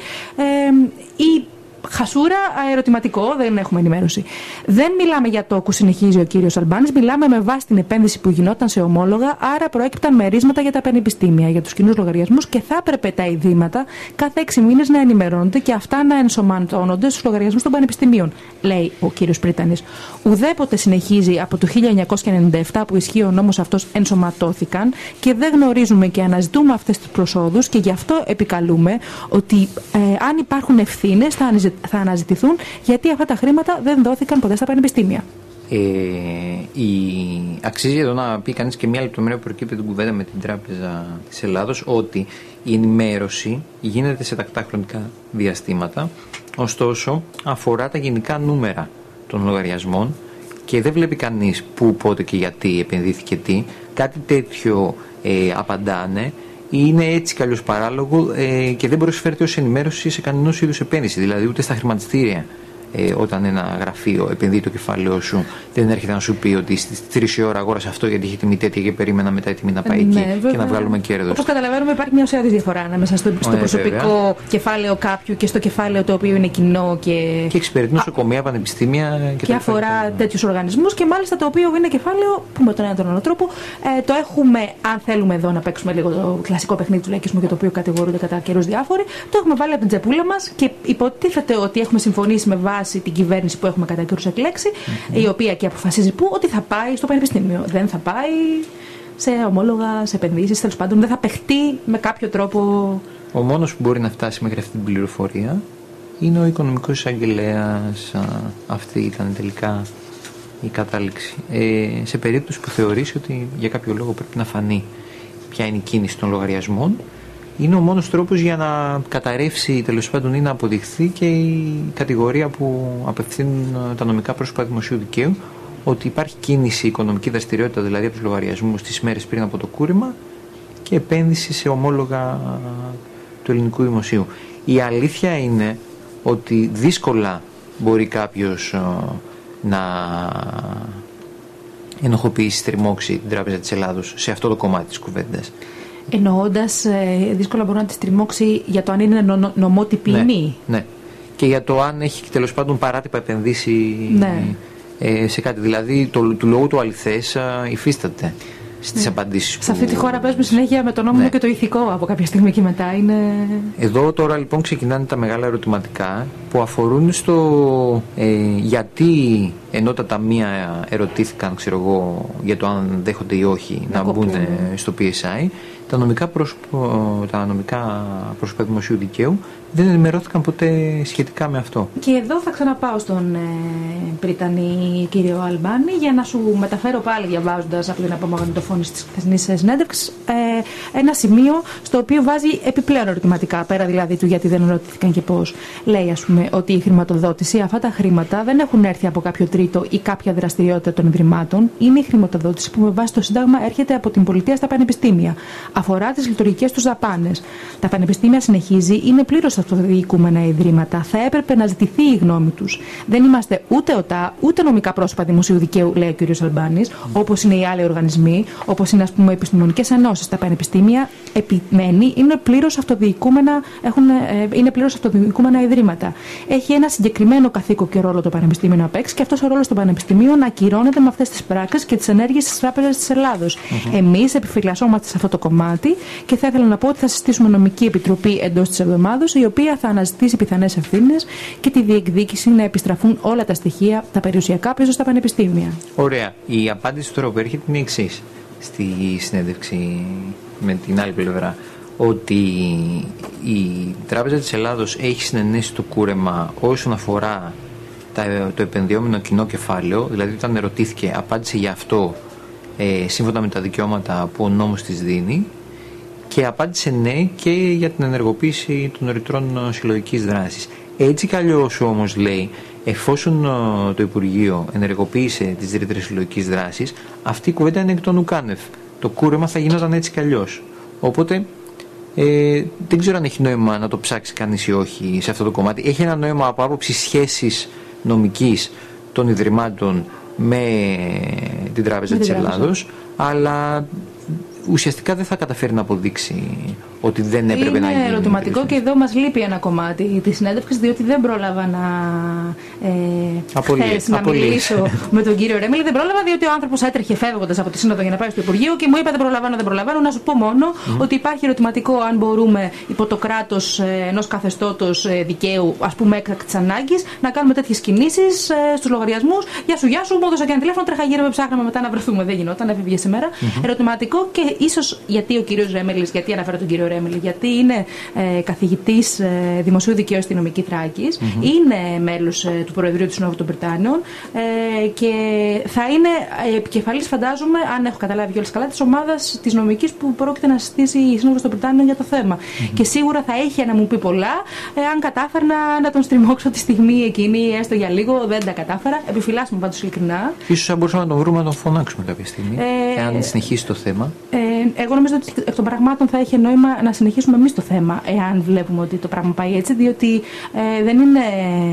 ή χασούρα, ερωτηματικό, δεν έχουμε ενημέρωση. Δεν μιλάμε για τόκου, συνεχίζει ο κύριος Αλμπάνης, μιλάμε με βάση την επένδυση που γινόταν σε ομόλογα, άρα προέκυπταν μερίσματα για τα πανεπιστήμια, για τους κοινούς λογαριασμούς και θα έπρεπε τα ιδρύματα κάθε 6 μήνες να ενημερώνονται και αυτά να ενσωματώνονται στους λογαριασμούς των πανεπιστημίων, λέει ο κύριος Πρίτανης. Ουδέποτε, συνεχίζει, από το 1997 που ισχύει ο νόμος αυτός ενσωματώθηκαν και δεν γνωρίζουμε και αναζητούμε αυτές τις προσόδους και γι' αυτό επικαλούμε ότι αν υπάρχουν ευθύνες θα αναζητηθούν, γιατί αυτά τα χρήματα δεν δόθηκαν ποτέ στα πανεπιστήμια. Αξίζει εδώ να πει κανείς και μια λεπτομέρεια που προκύπτει την κουβέντα με την Τράπεζα της Ελλάδος, ότι η ενημέρωση γίνεται σε τακτά χρονικά διαστήματα, ωστόσο αφορά τα γενικά νούμερα των λογαριασμών και δεν βλέπει κανείς πού, πότε και γιατί επενδύθηκε τι. Κάτι τέτοιο απαντάνε. Είναι έτσι κι αλλιώς παράλογο και δεν προσφέρεται ως ενημέρωση σε κανένας είδους επένδυση, δηλαδή ούτε στα χρηματιστήρια. Όταν ένα γραφείο επενδύει το κεφάλαιό σου, δεν έρχεται να σου πει ότι στις 3 η ώρα αγόρασε αυτό γιατί είχε τιμή τέτοια και περίμενα μετά η τιμή να πάει εκεί και να βγάλουμε κέρδος. Όπως καταλαβαίνουμε, υπάρχει μια ουσιαστική διαφορά ανάμεσα στο προσωπικό κεφάλαιο κάποιου και στο κεφάλαιο το οποίο είναι κοινό και εξυπηρετεί νοσοκομεία, πανεπιστήμια και αφορά τέτοιους οργανισμούς, και μάλιστα το οποίο είναι κεφάλαιο που με τον ένα τον άλλο τρόπο το έχουμε, αν θέλουμε εδώ να παίξουμε λίγο το κλασικό παιχνίδι του λαϊκισμού για το οποίο κατηγορούνται κατά καιρούς διάφοροι, το έχουμε βάλει από την τσεπούλα μας και υποτίθεται ότι έχουμε συμφωνήσει με βάση την κυβέρνηση που έχουμε κατά καιρούς εκλέξει, η οποία και αποφασίζει πού, ότι θα πάει στο πανεπιστήμιο. Δεν θα πάει σε ομόλογα, σε επενδύσεις, τέλος πάντων δεν θα παιχτεί με κάποιο τρόπο. Ο μόνος που μπορεί να φτάσει μέχρι αυτή την πληροφορία είναι ο οικονομικός εισαγγελέας. Αυτή ήταν τελικά η κατάληξη. Σε περίπτωση που θεωρήσει ότι για κάποιο λόγο πρέπει να φανεί ποια είναι η κίνηση των λογαριασμών, είναι ο μόνος τρόπος για να καταρρεύσει, τέλος πάντων, ή να αποδειχθεί και η κατηγορία που απευθύνουν τα νομικά πρόσωπα δημοσίου δικαίου, ότι υπάρχει κίνηση, οικονομική δραστηριότητα, δηλαδή από τους λογαριασμούς τις μέρες πριν από το κούρεμα, και επένδυση σε ομόλογα του ελληνικού δημοσίου. Η αλήθεια είναι ότι δύσκολα μπορεί κάποιος να ενοχοποιήσει, στριμώξει την Τράπεζα της Ελλάδος σε αυτό το κομμάτι της κουβέντας. Εννοώντας δύσκολα μπορεί να τη στριμώξει για το αν είναι νομότυπη ή μη. Ναι. Και για το αν έχει τέλος πάντων παράτυπα επενδύσει σε κάτι. Δηλαδή του λόγου του αληθές υφίσταται στις απαντήσεις σε αυτή τη χώρα παίζουμε συνέχεια με το νόμιμο και το ηθικό από κάποια στιγμή και μετά. Εδώ τώρα λοιπόν ξεκινάνε τα μεγάλα ερωτηματικά που αφορούν στο γιατί, ενώ τα ταμεία ερωτήθηκαν, ξέρω εγώ, για το αν δέχονται ή όχι να μπουν στο PSI, τα νομικά πρόσωπα δημοσίου δικαίου δεν ενημερώθηκαν ποτέ σχετικά με αυτό. Και εδώ θα ξαναπάω στον Πρίτανη κύριο Αλμπάνη για να σου μεταφέρω πάλι, διαβάζοντας από την απομαγνητοφώνηση της χθεσινής συνέντευξης, ένα σημείο στο οποίο βάζει επιπλέον ερωτηματικά, πέρα δηλαδή του γιατί δεν ερωτήθηκαν και πώς. Λέει, ας πούμε, ότι η χρηματοδότηση, αυτά τα χρήματα δεν έχουν έρθει από κάποιο τρίτο ή κάποια δραστηριότητα των ιδρυμάτων. Είναι η χρηματοδότηση που με βάση το Σύνταγμα έρχεται από την πολιτεία στα πανεπιστήμια. Αφορά τις λειτουργικές τους δαπάνες. Τα πανεπιστήμια, συνεχίζει, είναι πλήρως αυτοδιοικούμενα ιδρύματα. Θα έπρεπε να ζητηθεί η γνώμη τους. Δεν είμαστε ούτε ΟΤΑ, ούτε νομικά πρόσωπα δημοσίου δικαίου, λέει ο κ. Αλμπάνης, όπως είναι οι άλλοι οργανισμοί, όπως είναι, ας πούμε, επιστημονικές ενώσεις. Τα πανεπιστήμια, επιμένει, είναι πλήρως αυτοδιοικούμενα ιδρύματα. Έχει ένα συγκεκριμένο καθήκον και ρόλο το πανεπιστήμιο να παίξει, και αυτός ο ρόλος των πανεπιστημίων να ακυρώνεται με αυτές τις πράξεις και τις ενέργειες της Τράπεζας της Ελλάδος. Εμείς επιφυλασσόμαστε σε αυτό το κομμάτι και θα ήθελα να πω ότι θα συστήσουμε νομική επιτροπή εντός της εβδομάδας, η οποία θα αναζητήσει πιθανές ευθύνες και τη διεκδίκηση να επιστραφούν όλα τα στοιχεία, τα περιουσιακά, πίσω στα πανεπιστήμια. Ωραία. Η απάντηση τώρα που έρχεται είναι η εξής στη συνέντευξη με την άλλη πλευρά. Ότι η Τράπεζα της Ελλάδος έχει συνενέσει το κούρεμα όσον αφορά το επενδυόμενο κοινό κεφάλαιο, δηλαδή όταν ερωτήθηκε απάντησε για αυτό σύμφωνα με τα δικαιώματα που ο νόμος της δίνει, και απάντησε ναι και για την ενεργοποίηση των ρητρών συλλογικής δράσης. Έτσι κι αλλιώς όμως, λέει, εφόσον το Υπουργείο ενεργοποίησε τις ρήτρες συλλογικής δράσης, αυτή η κουβέντα είναι εκ των ουκάνευ. Το κούρεμα θα γινόταν έτσι κι αλλιώς. Οπότε δεν ξέρω αν έχει νόημα να το ψάξει κανείς ή όχι σε αυτό το κομμάτι. Έχει ένα νόημα από άποψη σχέσης νομικής των Ιδρυμάτων με την Τράπεζα της Ελλάδος, αλλά ουσιαστικά δεν θα καταφέρει να αποδείξει ότι δεν έπρεπε να γίνει. Είναι ερωτηματικό και εδώ μας λείπει ένα κομμάτι της συνέντευξης, διότι δεν πρόλαβα να μιλήσω με τον κύριο Ρέμιλη. Δεν πρόλαβα, διότι ο άνθρωπος έτρεχε φεύγοντας από τη Σύνοδο για να πάει στο Υπουργείο και μου είπε δεν προλαβαίνω. Να σου πω μόνο ότι υπάρχει ερωτηματικό αν μπορούμε υπό το κράτος ενός καθεστώτος δικαίου, ας πούμε έκτακτης ανάγκης, να κάνουμε τέτοιες κινήσεις στους λογαριασμούς. Γεια σου, μου έδωσα και ένα τηλέφωνο, τρέχα γύρω με ψάχναμε μετά να βρεθούμε. Δεν γινόταν, έφευγε σήμερα. Ερωτηματικό, και ίσως γιατί ο κύριος Ρέμιλης, γιατί αναφέρω τον κύριο ο Ρέμιλι, γιατί είναι καθηγητής δημοσίου δικαίου στη νομική Θράκης, είναι μέλος του Προεδρείου του Συνόδου των Βρυτάνων και θα είναι επικεφαλής, φαντάζομαι, αν έχω καταλάβει κιόλας καλά, της ομάδας της νομικής που πρόκειται να συστήσει η Σύνοδος των Βρυτάνων για το θέμα. Και σίγουρα θα είχε να μου πει πολλά, αν κατάφερνα να τον στριμώξω τη στιγμή εκείνη, έστω για λίγο, δεν τα κατάφερα. Επιφυλάσσουμε πάντως ειλικρινά. Ίσως θα μπορούσαμε να τον βρούμε να τον φωνάξουμε κάποια στιγμή, εάν συνεχίσει το θέμα. Εγώ νομίζω ότι εκ των πραγμάτων θα έχει νόημα να συνεχίσουμε εμείς το θέμα, εάν βλέπουμε ότι το πράγμα πάει έτσι, διότι δεν είναι.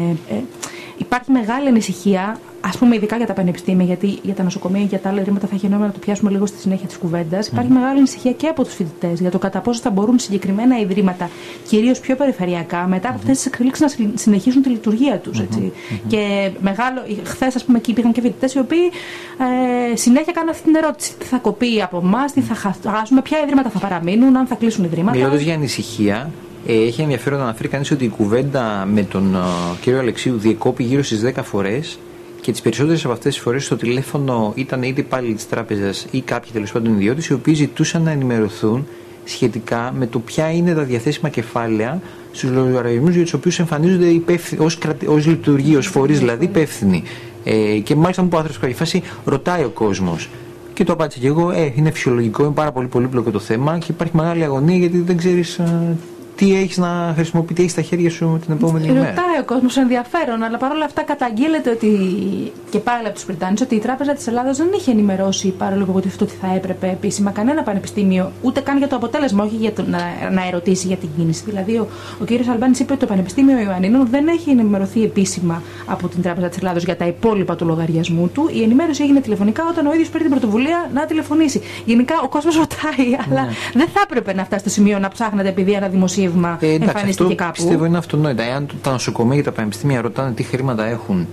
Υπάρχει μεγάλη ανησυχία, ας πούμε, ειδικά για τα πανεπιστήμια, γιατί για τα νοσοκομεία και για τα άλλα ιδρύματα θα έχει νόημα να το πιάσουμε λίγο στη συνέχεια της κουβέντας. Υπάρχει μεγάλη ανησυχία και από τους φοιτητές για το κατά πόσο θα μπορούν συγκεκριμένα ιδρύματα, κυρίως πιο περιφερειακά, μετά από αυτές τις εξελίξεις να συνεχίσουν τη λειτουργία τους. Και χθες, ας πούμε, εκεί υπήρχαν και φοιτητές οι οποίοι συνέχεια κάνουν αυτή την ερώτηση: τι θα κοπεί από εμάς, τι θα χάσουμε, ποια ιδρύματα θα παραμείνουν, αν θα κλείσουν ιδρύματα. Μιλώντας για ανησυχία, έχει ενδιαφέρον να αναφέρει κανείς ότι η κουβέντα με τον κύριο Αλεξίου διεκόπη γύρω στις 10 φορές και τις περισσότερες από αυτές τις φορές στο τηλέφωνο ήταν είτε υπάλληλοι της τράπεζας ή κάποιοι τέλος πάντων ιδιώτες, οι οποίοι ζητούσαν να ενημερωθούν σχετικά με το ποια είναι τα διαθέσιμα κεφάλαια στους λογαριασμούς για τους οποίους εμφανίζονται ως λειτουργοί, ως φορείς δηλαδή υπεύθυνοι. Και μάλιστα μου είπε ο άνθρωπος σε κάποια φάση, ρωτάει ο κόσμος. Και το απάντησα και εγώ, είναι φυσιολογικό, είναι πάρα πολύ πολύπλοκο το θέμα και υπάρχει μεγάλη αγωνία γιατί δεν ξέρεις τι έχεις να χρησιμοποιείς, τι έχεις στα χέρια σου την επόμενη ημέρα. Ρωτάει ο κόσμος ενδιαφέρον, αλλά παρόλα αυτά καταγγέλλεται ότι και πάλι από τους Βρυτάνους ότι η Τράπεζα της Ελλάδας δεν είχε ενημερώσει, παρόλο που αυτό ότι θα έπρεπε επίσημα, κανένα πανεπιστήμιο, ούτε καν για το αποτέλεσμα, όχι για να ερωτήσει για την κίνηση. Δηλαδή, ο κ. Αλμπάνης είπε ότι το Πανεπιστήμιο Ιωαννίνων δεν έχει ενημερωθεί επίσημα από την Τράπεζα της Ελλάδας για τα υπόλοιπα του λογαριασμού του. Η ενημέρωση έγινε τηλεφωνικά όταν ο ίδιος πήρε την πρωτοβουλία να τηλεφωνήσει. Γενικά ο κόσμος ρωτάει, αλλά δεν θα έπρεπε να φτάσει στο σημείο να ψάχνετε επειδή ένα δημοσίευμα εμφανίστηκε κάπου. Πιστεύω είναι αυτονόητα. Εάν τα νοσοκομεία και τα πανεπιστήμια ρωτάνε τι χρήματα έχουν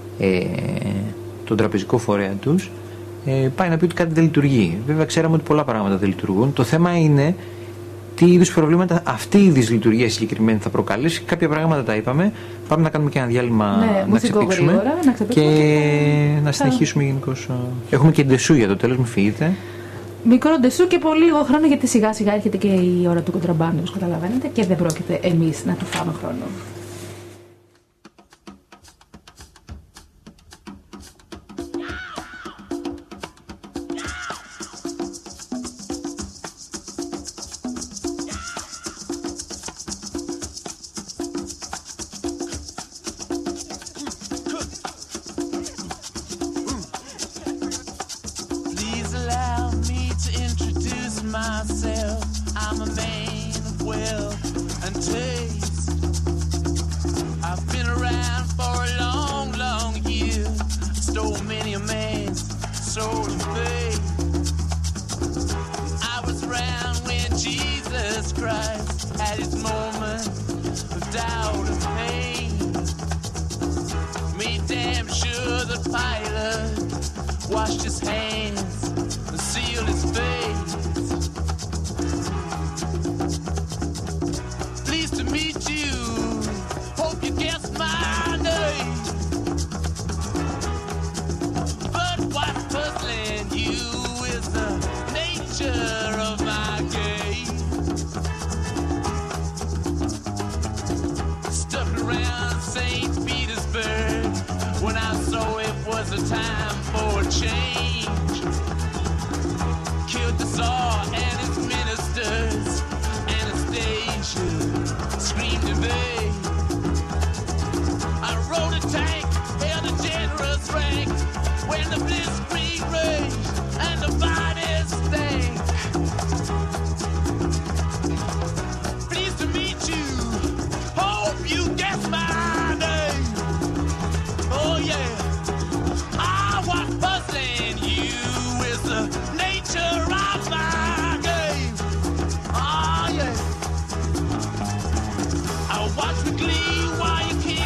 τον τραπεζικό φορέα τους, πάει να πει ότι κάτι δεν λειτουργεί. Βέβαια, ξέραμε ότι πολλά πράγματα δεν λειτουργούν. Το θέμα είναι τι είδους προβλήματα αυτή η δυσλειτουργία συγκεκριμένη θα προκαλέσει. Κάποια πράγματα τα είπαμε. Πάμε να κάνουμε και ένα διάλειμμα να ξεπήξουμε και να συνεχίσουμε γενικώς. Έχουμε και ντεσού για το τέλος, μην φύγετε. Μικρό ντεσού και πολύ λίγο χρόνο, γιατί σιγά σιγά έρχεται και η ώρα του κοντραμπάνου, όπως καταλαβαίνετε, και δεν πρόκειται εμείς να του φάμε χρόνο.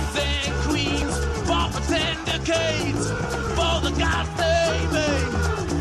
For the gods they made.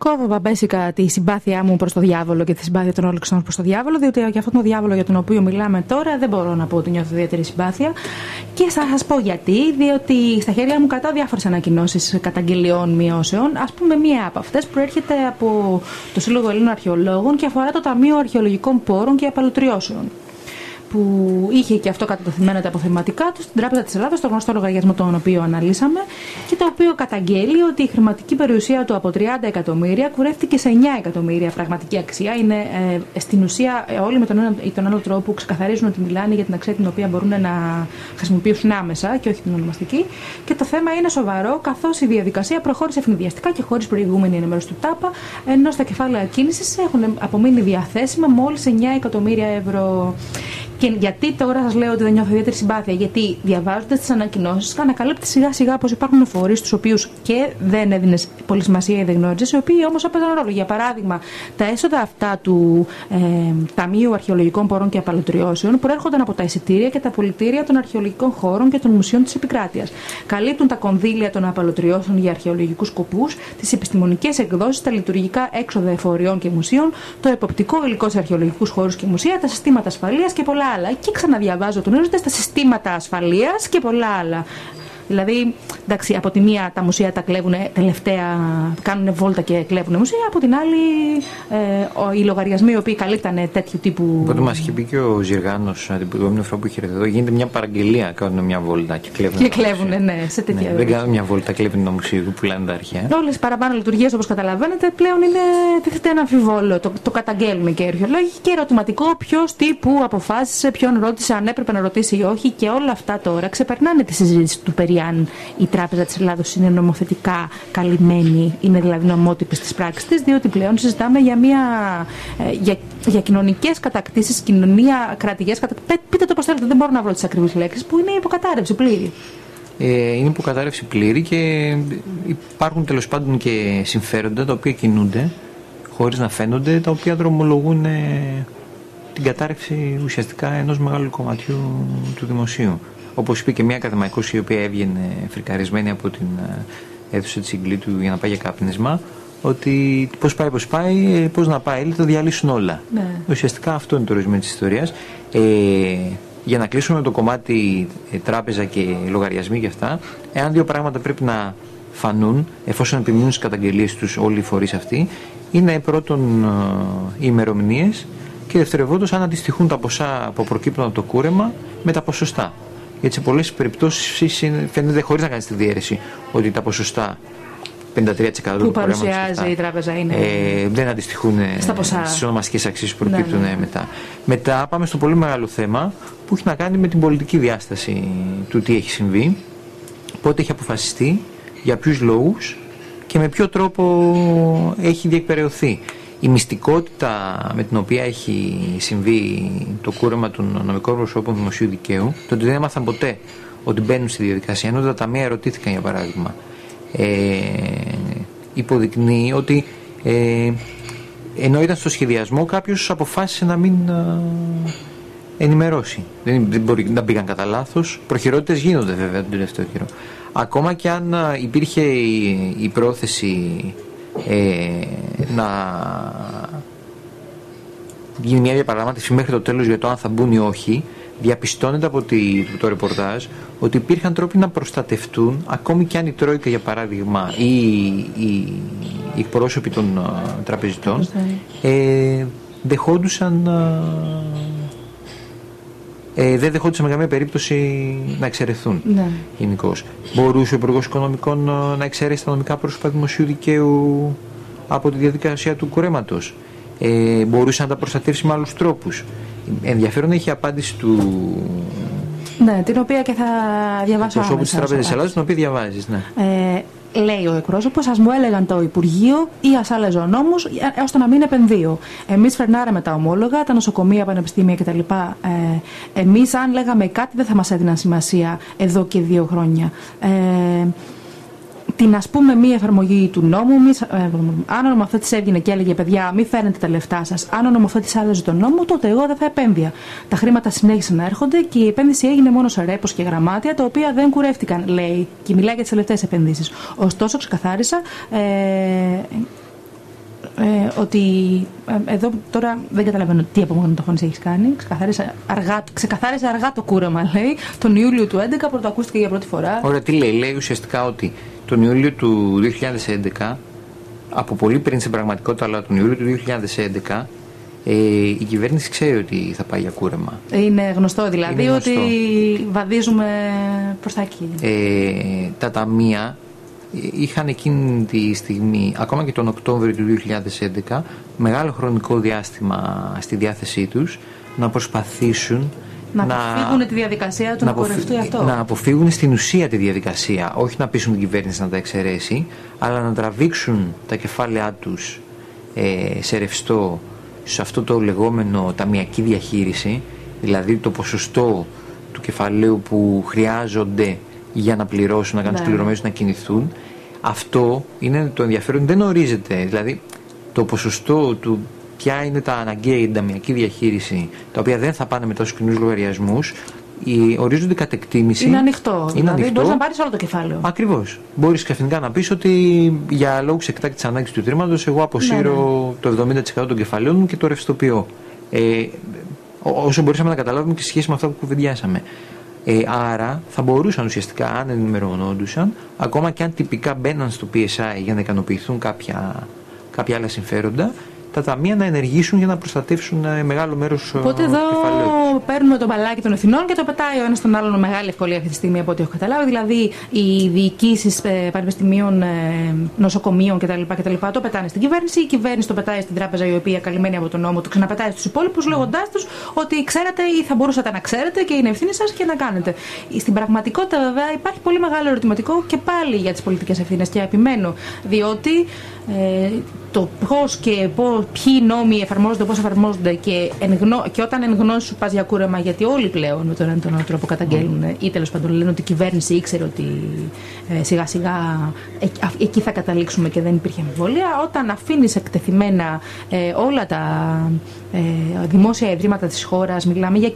Κόβω μπαμπέσικα τη συμπάθειά μου προς το διάβολο και τη συμπάθεια των όλων προς το διάβολο, διότι για αυτόν τον διάβολο για τον οποίο μιλάμε τώρα δεν μπορώ να πω ότι νιώθω ιδιαίτερη συμπάθεια. Και θα σας πω γιατί, διότι στα χέρια μου κρατάω διάφορες ανακοινώσεις καταγγελιών μειώσεων. Ας πούμε, μία από αυτές προέρχεται από το Σύλλογο Ελλήνων Αρχαιολόγων και αφορά το Ταμείο Αρχαιολογικών Πόρων και Απαλωτριώσεων, που είχε και αυτό κατατεθειμένα τα αποθεματικά του στην Τράπεζα της Ελλάδας, το γνωστό λογαριασμό τον οποίο αναλύσαμε, και το οποίο καταγγέλει ότι η χρηματική περιουσία του από 30 εκατομμύρια κουρεύτηκε σε 9 εκατομμύρια πραγματική αξία. Είναι στην ουσία όλοι με τον ένα ή τον άλλο τρόπο ξεκαθαρίζουν ότι μιλάνε για την αξία την οποία μπορούν να χρησιμοποιήσουν άμεσα και όχι την ονομαστική. Και το θέμα είναι σοβαρό, καθώς η διαδικασία προχώρησε ευνηδιαστικά και χωρίς προηγούμενη ενημέρωση του ΤΑΠΑ, ενώ στα κεφάλαια κίνησης έχουν απομείνει διαθέσιμα μόλις 9 εκατομμύρια ευρώ. Και γιατί τώρα σας λέω ότι δεν νιώθω ιδιαίτερη συμπάθεια? Γιατί διαβάζοντας τις ανακοινώσεις, ανακαλύπτει σιγά σιγά πως υπάρχουν φορείς τους οποίους και δεν έδινε πολύ σημασία ή δεν γνώριζες, οι οποίοι όμως έπαιζαν ρόλο. Για παράδειγμα, τα έσοδα αυτά του Ταμείου Αρχαιολογικών Πόρων και Απαλωτριώσεων προέρχονταν από τα εισιτήρια και τα πολιτήρια των αρχαιολογικών χώρων και των μουσείων της επικράτειας. Καλύπτουν τα κονδύλια των απαλωτριώσεων για αρχαιολογικούς σκοπούς, τις επιστημονικές εκδόσεις, τα λειτουργικά έξοδα εφοριών και μουσείων, το εποπτικό υλικό σε αρχαιολογικούς χώρους και μουσεία, τα συστήματα ασφαλείας και πολλά άλλα. Και ξαναδιαβάζω τον ορίζοντα στα συστήματα ασφαλείας και πολλά άλλα. Δηλαδή, εντάξει, από τη μία τα μουσεία τα κλέβουν τελευταία, κάνουν βόλτα και κλέβουν μουσεία, από την άλλη οι λογαριασμοί οι οποίοι καλύπτανε τέτοιου τύπου. Οπότε μας είχε πει και ο Ζηργάνος την προηγούμενη φορά που είχε έρθει εδώ, γίνεται μια παραγγελία, κάνουν μια βόλτα και κλέβουν. Και κλέβουν, ναι, σε τέτοια. Ναι, δεν κάνουν μια βόλτα, κλέβουν ένα μουσείο που πουλάνε τα αρχαία. Όλες οι παραπάνω λειτουργίες, όπως καταλαβαίνετε, πλέον τίθεται ένα αμφιβόλο. Το καταγγέλνουν και οι αρχαιολόγοι και ερωτηματικό ποιος τι που αποφάσισε, ποιον ρώτησε, αν έπρεπε να ρωτήσει ή όχι, και όλα αυτά τώρα ξεπερνάνε τη συζήτηση του περί αν η Τράπεζα της Ελλάδος είναι νομοθετικά καλυμμένη, είναι δηλαδή νομότυπη στις πράξεις της, διότι πλέον συζητάμε για κοινωνικές κατακτήσεις, κοινωνία κρατικές κατακτήσεις. Πείτε το πώς θέλετε, δεν μπορώ να βρω τις ακριβείς λέξεις, που είναι υποκατάρρευση πλήρη. Είναι υποκατάρρευση πλήρη και υπάρχουν τέλος πάντων και συμφέροντα τα οποία κινούνται χωρίς να φαίνονται, τα οποία δρομολογούν την κατάρρευση ουσιαστικά ενός μεγάλου κομματιού του δημοσίου. Όπως είπε και μια ακαδημαϊκός η οποία έβγαινε φρικαρισμένη από την αίθουσα της Ιγκλήτου για να πάει για κάπνισμα, ότι πώς πάει, πώς να πάει, λέει, το διαλύσουν όλα. Ναι. Ουσιαστικά αυτό είναι το ορισμό της ιστορίας. Για να κλείσουμε το κομμάτι τράπεζα και λογαριασμοί και αυτά, εάν δύο πράγματα πρέπει να φανούν, εφόσον επιμείνουν στις καταγγελίες τους όλοι οι φορείς αυτοί, είναι πρώτον οι ημερομηνίες και δευτερευόντως αν αντιστοιχούν τα ποσά που προκύπτουν από το κούρεμα με τα ποσοστά. Γιατί σε πολλές περιπτώσεις φαίνεται χωρίς να κάνεις τη διαίρεση ότι τα ποσοστά 53% που παρουσιάζει η τράπεζα είναι δεν αντιστοιχούν στις ονομαστικές αξίες που προκύπτουν μετά. Μετά πάμε στο πολύ μεγάλο θέμα που έχει να κάνει με την πολιτική διάσταση του τι έχει συμβεί, πότε έχει αποφασιστεί, για ποιους λόγους και με ποιο τρόπο έχει διεκπεραιωθεί. Η μυστικότητα με την οποία έχει συμβεί το κούρεμα των νομικών προσώπων δημοσίου δικαίου, το ότι δεν έμαθαν ποτέ ότι μπαίνουν στη διαδικασία, ενώ τα ταμεία ερωτήθηκαν για παράδειγμα, υποδεικνύει ότι ενώ ήταν στο σχεδιασμό κάποιος αποφάσισε να μην ενημερώσει. Δεν μπορεί να μπήκαν κατά λάθος. Προχειρότητες γίνονται βέβαια τον τελευταίο καιρό. Ακόμα και αν υπήρχε η πρόθεση να γίνει μια διαπραγμάτευση μέχρι το τέλος για το αν θα μπουν ή όχι, διαπιστώνεται από το ρεπορτάζ ότι υπήρχαν τρόποι να προστατευτούν, ακόμη και αν η Τρόικα για παράδειγμα ή οι εκπρόσωποι των τραπεζιτών δεν δεχόντουσαν με καμία περίπτωση να εξαιρεθούν. Ναι. Γενικώς. Μπορούσε ο Υπουργός Οικονομικών να εξαιρέσει τα νομικά πρόσωπα δημοσίου δικαίου από τη διαδικασία του κουρέματος. Μπορούσε να τα προστατεύσει με άλλους τρόπους. Ενδιαφέρον έχει η απάντηση του. Ναι, την οποία και θα διαβάσω. Του προσώπου της Τράπεζας της Ελλάδας, την οποία διαβάζεις. Ναι. Λέει ο εκπρόσωπος, ας μου έλεγαν το Υπουργείο ή ας άλλαζε ο νόμος ώστε να μην επενδύω. Εμείς φρενάραμε τα ομόλογα, τα νοσοκομεία, πανεπιστήμια κτλ. Εμείς, αν λέγαμε κάτι, δεν θα μας έδιναν σημασία εδώ και 2 χρόνια. Την ας πούμε μη εφαρμογή του νόμου, αν ο νομοθέτης έβγαινε και έλεγε παιδιά μην φέρνετε τα λεφτά σας, αν ο νομοθέτης άλλαζε τον νόμο, τότε εγώ δεν θα επένδυα. Τα χρήματα συνέχισαν να έρχονται και η επένδυση έγινε μόνο σε ρέπος και γραμμάτια, τα οποία δεν κουρεύτηκαν, λέει, και μιλάει για τις τελευταίες επενδύσεις. Ωστόσο, ξεκαθάρισα, ότι εδώ τώρα δεν καταλαβαίνω τι απομαγνητοφώνηση έχεις κάνει. Ξεκαθάρισε αργά το κούρεμα, λέει. Τον Ιούλιο του 2011 πρωτοακούστηκε για πρώτη φορά. Ωραία, τι λέει? Λέει ουσιαστικά ότι τον Ιούλιο του 2011, από πολύ πριν στην πραγματικότητα, αλλά τον Ιούλιο του 2011, η κυβέρνηση ξέρει ότι θα πάει για κούρεμα. Είναι γνωστό δηλαδή. Είναι γνωστό. Ότι βαδίζουμε προς τα εκεί. Τα ταμεία είχαν εκείνη τη στιγμή, ακόμα και τον Οκτώβριο του 2011, μεγάλο χρονικό διάστημα στη διάθεσή τους να προσπαθήσουν να αποφύγουν τη διαδικασία του να κορευτεί αυτό. Να αποφύγουν στην ουσία τη διαδικασία, όχι να πείσουν την κυβέρνηση να τα εξαιρέσει, αλλά να τραβήξουν τα κεφάλαιά τους σε ρευστό, σε αυτό το λεγόμενο ταμιακή διαχείριση, δηλαδή το ποσοστό του κεφαλαίου που χρειάζονται για να πληρώσουν, να κάνουν τις πληρωμές, να κινηθούν. Αυτό είναι το ενδιαφέρον, δεν ορίζεται. Δηλαδή το ποσοστό του ποια είναι τα αναγκαία για την ταμιακή διαχείριση, τα οποία δεν θα πάνε μετά στους κοινούς λογαριασμούς, ορίζονται κατ' εκτίμηση. Είναι ανοιχτό. Δηλαδή μπορείς να πάρεις όλο το κεφάλαιο. Ακριβώς. Μπορείς ξαφνικά να πεις ότι για λόγους εκτάκτης ανάγκης του ιδρύματος εγώ αποσύρω το 70% των κεφαλαίων μου και το ρευστοποιώ. Όσο μπορούσαμε να καταλάβουμε και σε σχέση με αυτά που κουβεντιάσαμε. Άρα θα μπορούσαν ουσιαστικά, αν ενημερωνόντουσαν, ακόμα και αν τυπικά μπαίναν στο PSI για να ικανοποιηθούν κάποια άλλα συμφέροντα, τα ταμεία να ενεργήσουν για να προστατεύσουν μεγάλο μέρος του κεφαλαίου. Οπότε εδώ παίρνουμε το μπαλάκι των ευθυνών και το πετάει ο ένας τον άλλον με μεγάλη ευκολία αυτή τη στιγμή, από ό,τι έχω καταλάβει. Δηλαδή οι διοικήσεις πανεπιστημίων, νοσοκομείων κτλ. Το πετάνε στην κυβέρνηση, η κυβέρνηση το πετάει στην τράπεζα, η οποία καλυμμένη από τον νόμο το ξαναπετάει στους υπόλοιπους, λέγοντάς τους ότι ξέρετε ή θα μπορούσατε να ξέρετε και είναι ευθύνη σας και να κάνετε. Στην πραγματικότητα, βέβαια, υπάρχει πολύ μεγάλο ερωτηματικό και πάλι για τις πολιτικές ευθύνες και επιμένω, διότι το πώς και ποιοι νόμοι εφαρμόζονται, πώς εφαρμόζονται και όταν εν γνώση σου πας για κούρεμα, γιατί όλοι πλέον με τον ένα τον άλλο τρόπο καταγγέλνουν ή τέλος πάντων λένε ότι η κυβέρνηση ήξερε ότι σιγά σιγά εκεί θα καταλήξουμε και δεν υπήρχε αμφιβολία. Όταν αφήνεις εκτεθειμένα όλα τα δημόσια ιδρύματα της χώρας, μιλάμε για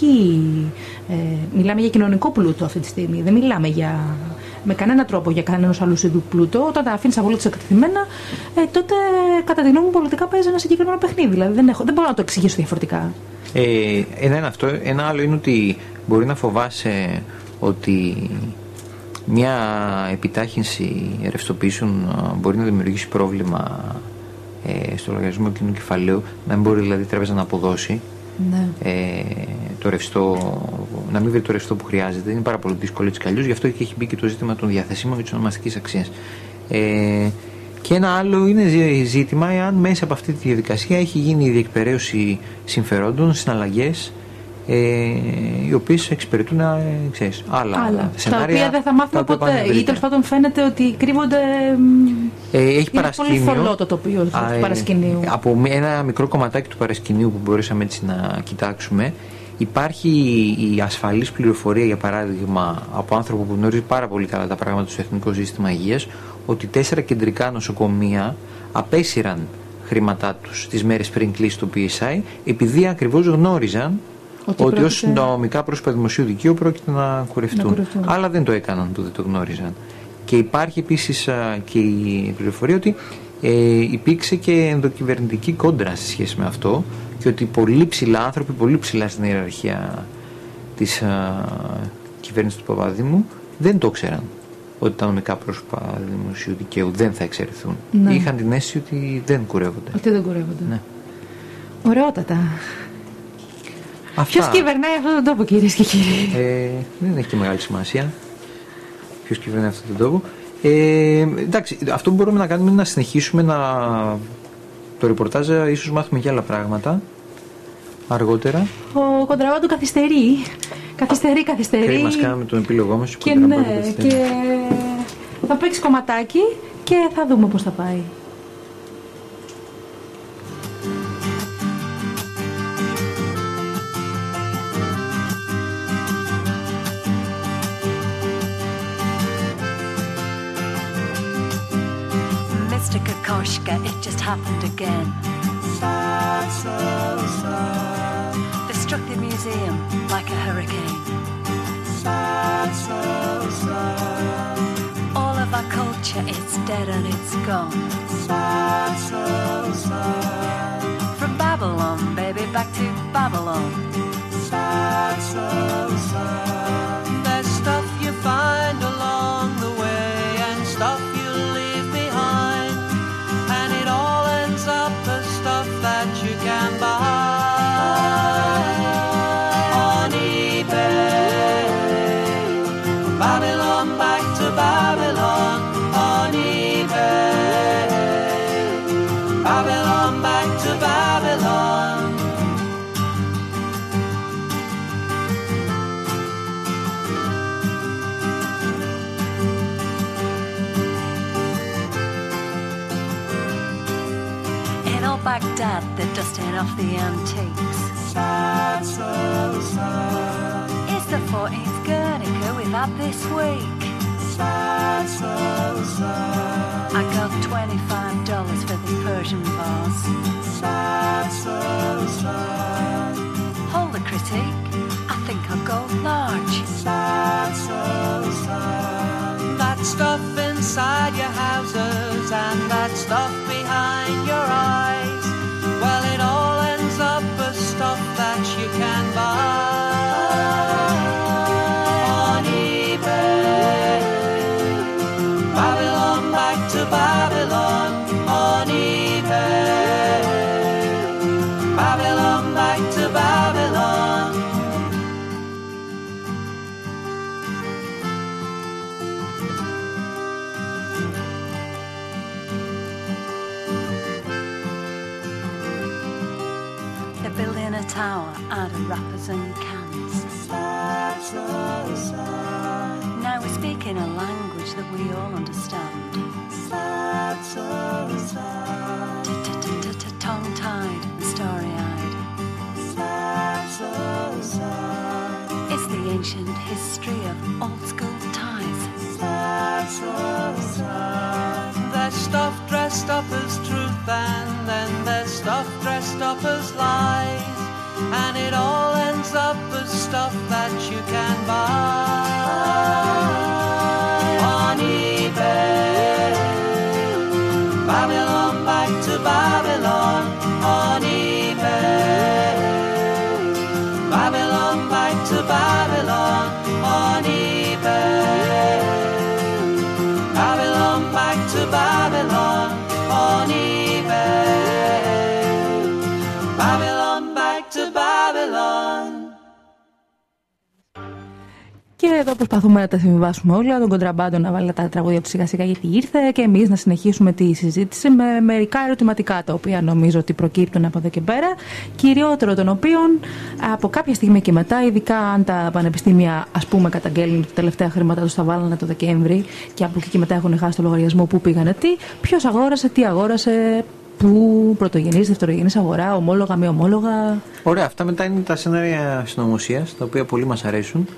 κοινωνικό πλούτο αυτή τη στιγμή, δεν μιλάμε με κανένα τρόπο για κανένα άλλου είδου πλούτο. Όταν τα αφήνεις απολύτως εκτεθειμένα, τότε κατά τη γνώμη μου πολιτικά παίζει ένα συγκεκριμένο παιχνίδι. Δηλαδή δεν μπορώ να το εξηγήσω διαφορετικά. Ένα είναι αυτό. Ένα άλλο είναι ότι μπορεί να φοβάσαι ότι μια επιτάχυνση ρευστοποιήσεων μπορεί να δημιουργήσει πρόβλημα στο λογαριασμό κοινού κεφαλαίου, να μην μπορεί δηλαδή η τράπεζα να αποδώσει. Ναι. Το ρευστό, να μην βρει το ρευστό που χρειάζεται. Είναι πάρα πολύ δύσκολο έτσι κι αλλιώς, γι' αυτό και έχει μπει και το ζήτημα των διαθεσίμων και της ονομαστικής αξίας. Και ένα άλλο είναι ζήτημα εάν μέσα από αυτή τη διαδικασία έχει γίνει η διεκπαιρέωση συμφερόντων, συναλλαγές οι οποίες εξυπηρετούν άλλα σενάρια, τα οποία δεν θα μάθουμε ποτέ ή τέλος πάντων φαίνεται ότι κρύβονται. Έχει είναι πολύ θολό το τοπίο του παρασκηνίου. Από ένα μικρό κομματάκι του παρασκηνίου που μπορούσαμε έτσι να κοιτάξουμε, υπάρχει η ασφαλής πληροφορία, για παράδειγμα, από άνθρωπο που γνωρίζει πάρα πολύ καλά τα πράγματα στο Εθνικό Σύστημα Υγείας, ότι 4 κεντρικά νοσοκομεία απέσυραν χρήματά τους τις μέρες πριν κλείσει το PSI, επειδή ακριβώς γνώριζαν ότι ως νομικά πρόσωπα δημοσίου δικαίου πρόκειται να κουρευτούν. Αλλά δεν το έκαναν που δεν το γνώριζαν. Και υπάρχει επίσης και η πληροφορία ότι υπήρξε και ενδοκυβερνητική κόντρα σε σχέση με αυτό και ότι πολύ ψηλά άνθρωποι, πολύ ψηλά στην ιεραρχία της κυβέρνησης του Παπαδήμου δεν το ξέραν ότι τα νομικά πρόσωπα δημοσίου δικαίου δεν θα εξαιρεθούν. Ναι. Είχαν την αίσθηση ότι δεν κουρεύονται. Ότι δεν κουρεύονται. Ναι. Ωραιότατα. Ποιος κυβερνάει αυτόν τον τόπο, κυρίες και κύριοι? Δεν έχει και μεγάλη σημασία ποιος κυβερνάει αυτόν τον τόπο. Εντάξει, αυτό που μπορούμε να κάνουμε είναι να συνεχίσουμε το ρεπορτάζ, ίσως μάθουμε και άλλα πράγματα αργότερα. Ο Κοντραβάντο καθυστερεί. Κρίμα, μας κάναμε τον επίλογό μας και θα παίξει κομματάκι και θα δούμε πώς θα πάει. Mr. Kokoschka, it just happened again. Sad, so sad. They struck the museum like a hurricane. Sad, so sad. All of our culture, it's dead and it's gone. Sad, so sad. From Babylon, baby, back to Babylon. Sad, so sad. There's stuff you find along the way and stuff you leave behind, and it all ends up as stuff that you can buy on eBay. Babylon, back to Babylon on eBay. Babylon, back to Babylon. In old Baghdad, they're dusting off the antiques. Sad, so sad. It's the 14th Guernica we've had this week. Sad, so sad. I got $25 for this Persian vase. Sad, so sad. Hold the critique, I think I'll go large. Sad, so sad. That stuff inside your houses and that stuff behind your eyes, well, it all ends up as stuff that you can buy on eBay. Babylon, back to Babylon on eBay. Babylon, back to Babylon. They're building a tower out of wrappers and cans. Sad, so sad. Now we're speaking a language that we all understand. Sad, so sad. Tongue-tied and starry-eyed. Sad, so sad. It's the ancient history of old-school ties. Sad, so sad. There's stuff dressed up as truth and then there's stuff dressed up as lies, and it all ends up as stuff that you can buy on eBay. Babylon, back to Babylon on eBay. Babylon, back to Babylon on eBay. Babylon, back to Babylon on eBay. Babylon, back to Babylon. Και εδώ προσπαθούμε να τα συμβιβάσουμε όλα, τον Κοντραμπάντο να βάλει τα τραγούδια του σιγά σιγά γιατί ήρθε, και εμείς να συνεχίσουμε τη συζήτηση με μερικά ερωτηματικά τα οποία νομίζω ότι προκύπτουν από εδώ και πέρα, κυριότερο των οποίων από κάποια στιγμή και μετά, ειδικά αν τα πανεπιστήμια ας πούμε καταγγέλνουν ότι τα τελευταία χρήματα τους τα βάλανε το Δεκέμβρη και από εκεί και μετά έχουν χάσει το λογαριασμό, πού πήγανε τι, ποιος αγόρασε, τι αγόρασε, πού, πρωτογενής, δευτερογενής αγορά, ομόλογα, μη ομόλογα. Ωραία, αυτά μετά είναι τα σενάρια συνωμοσίας, τα οποία πολύ μας αρέσουν.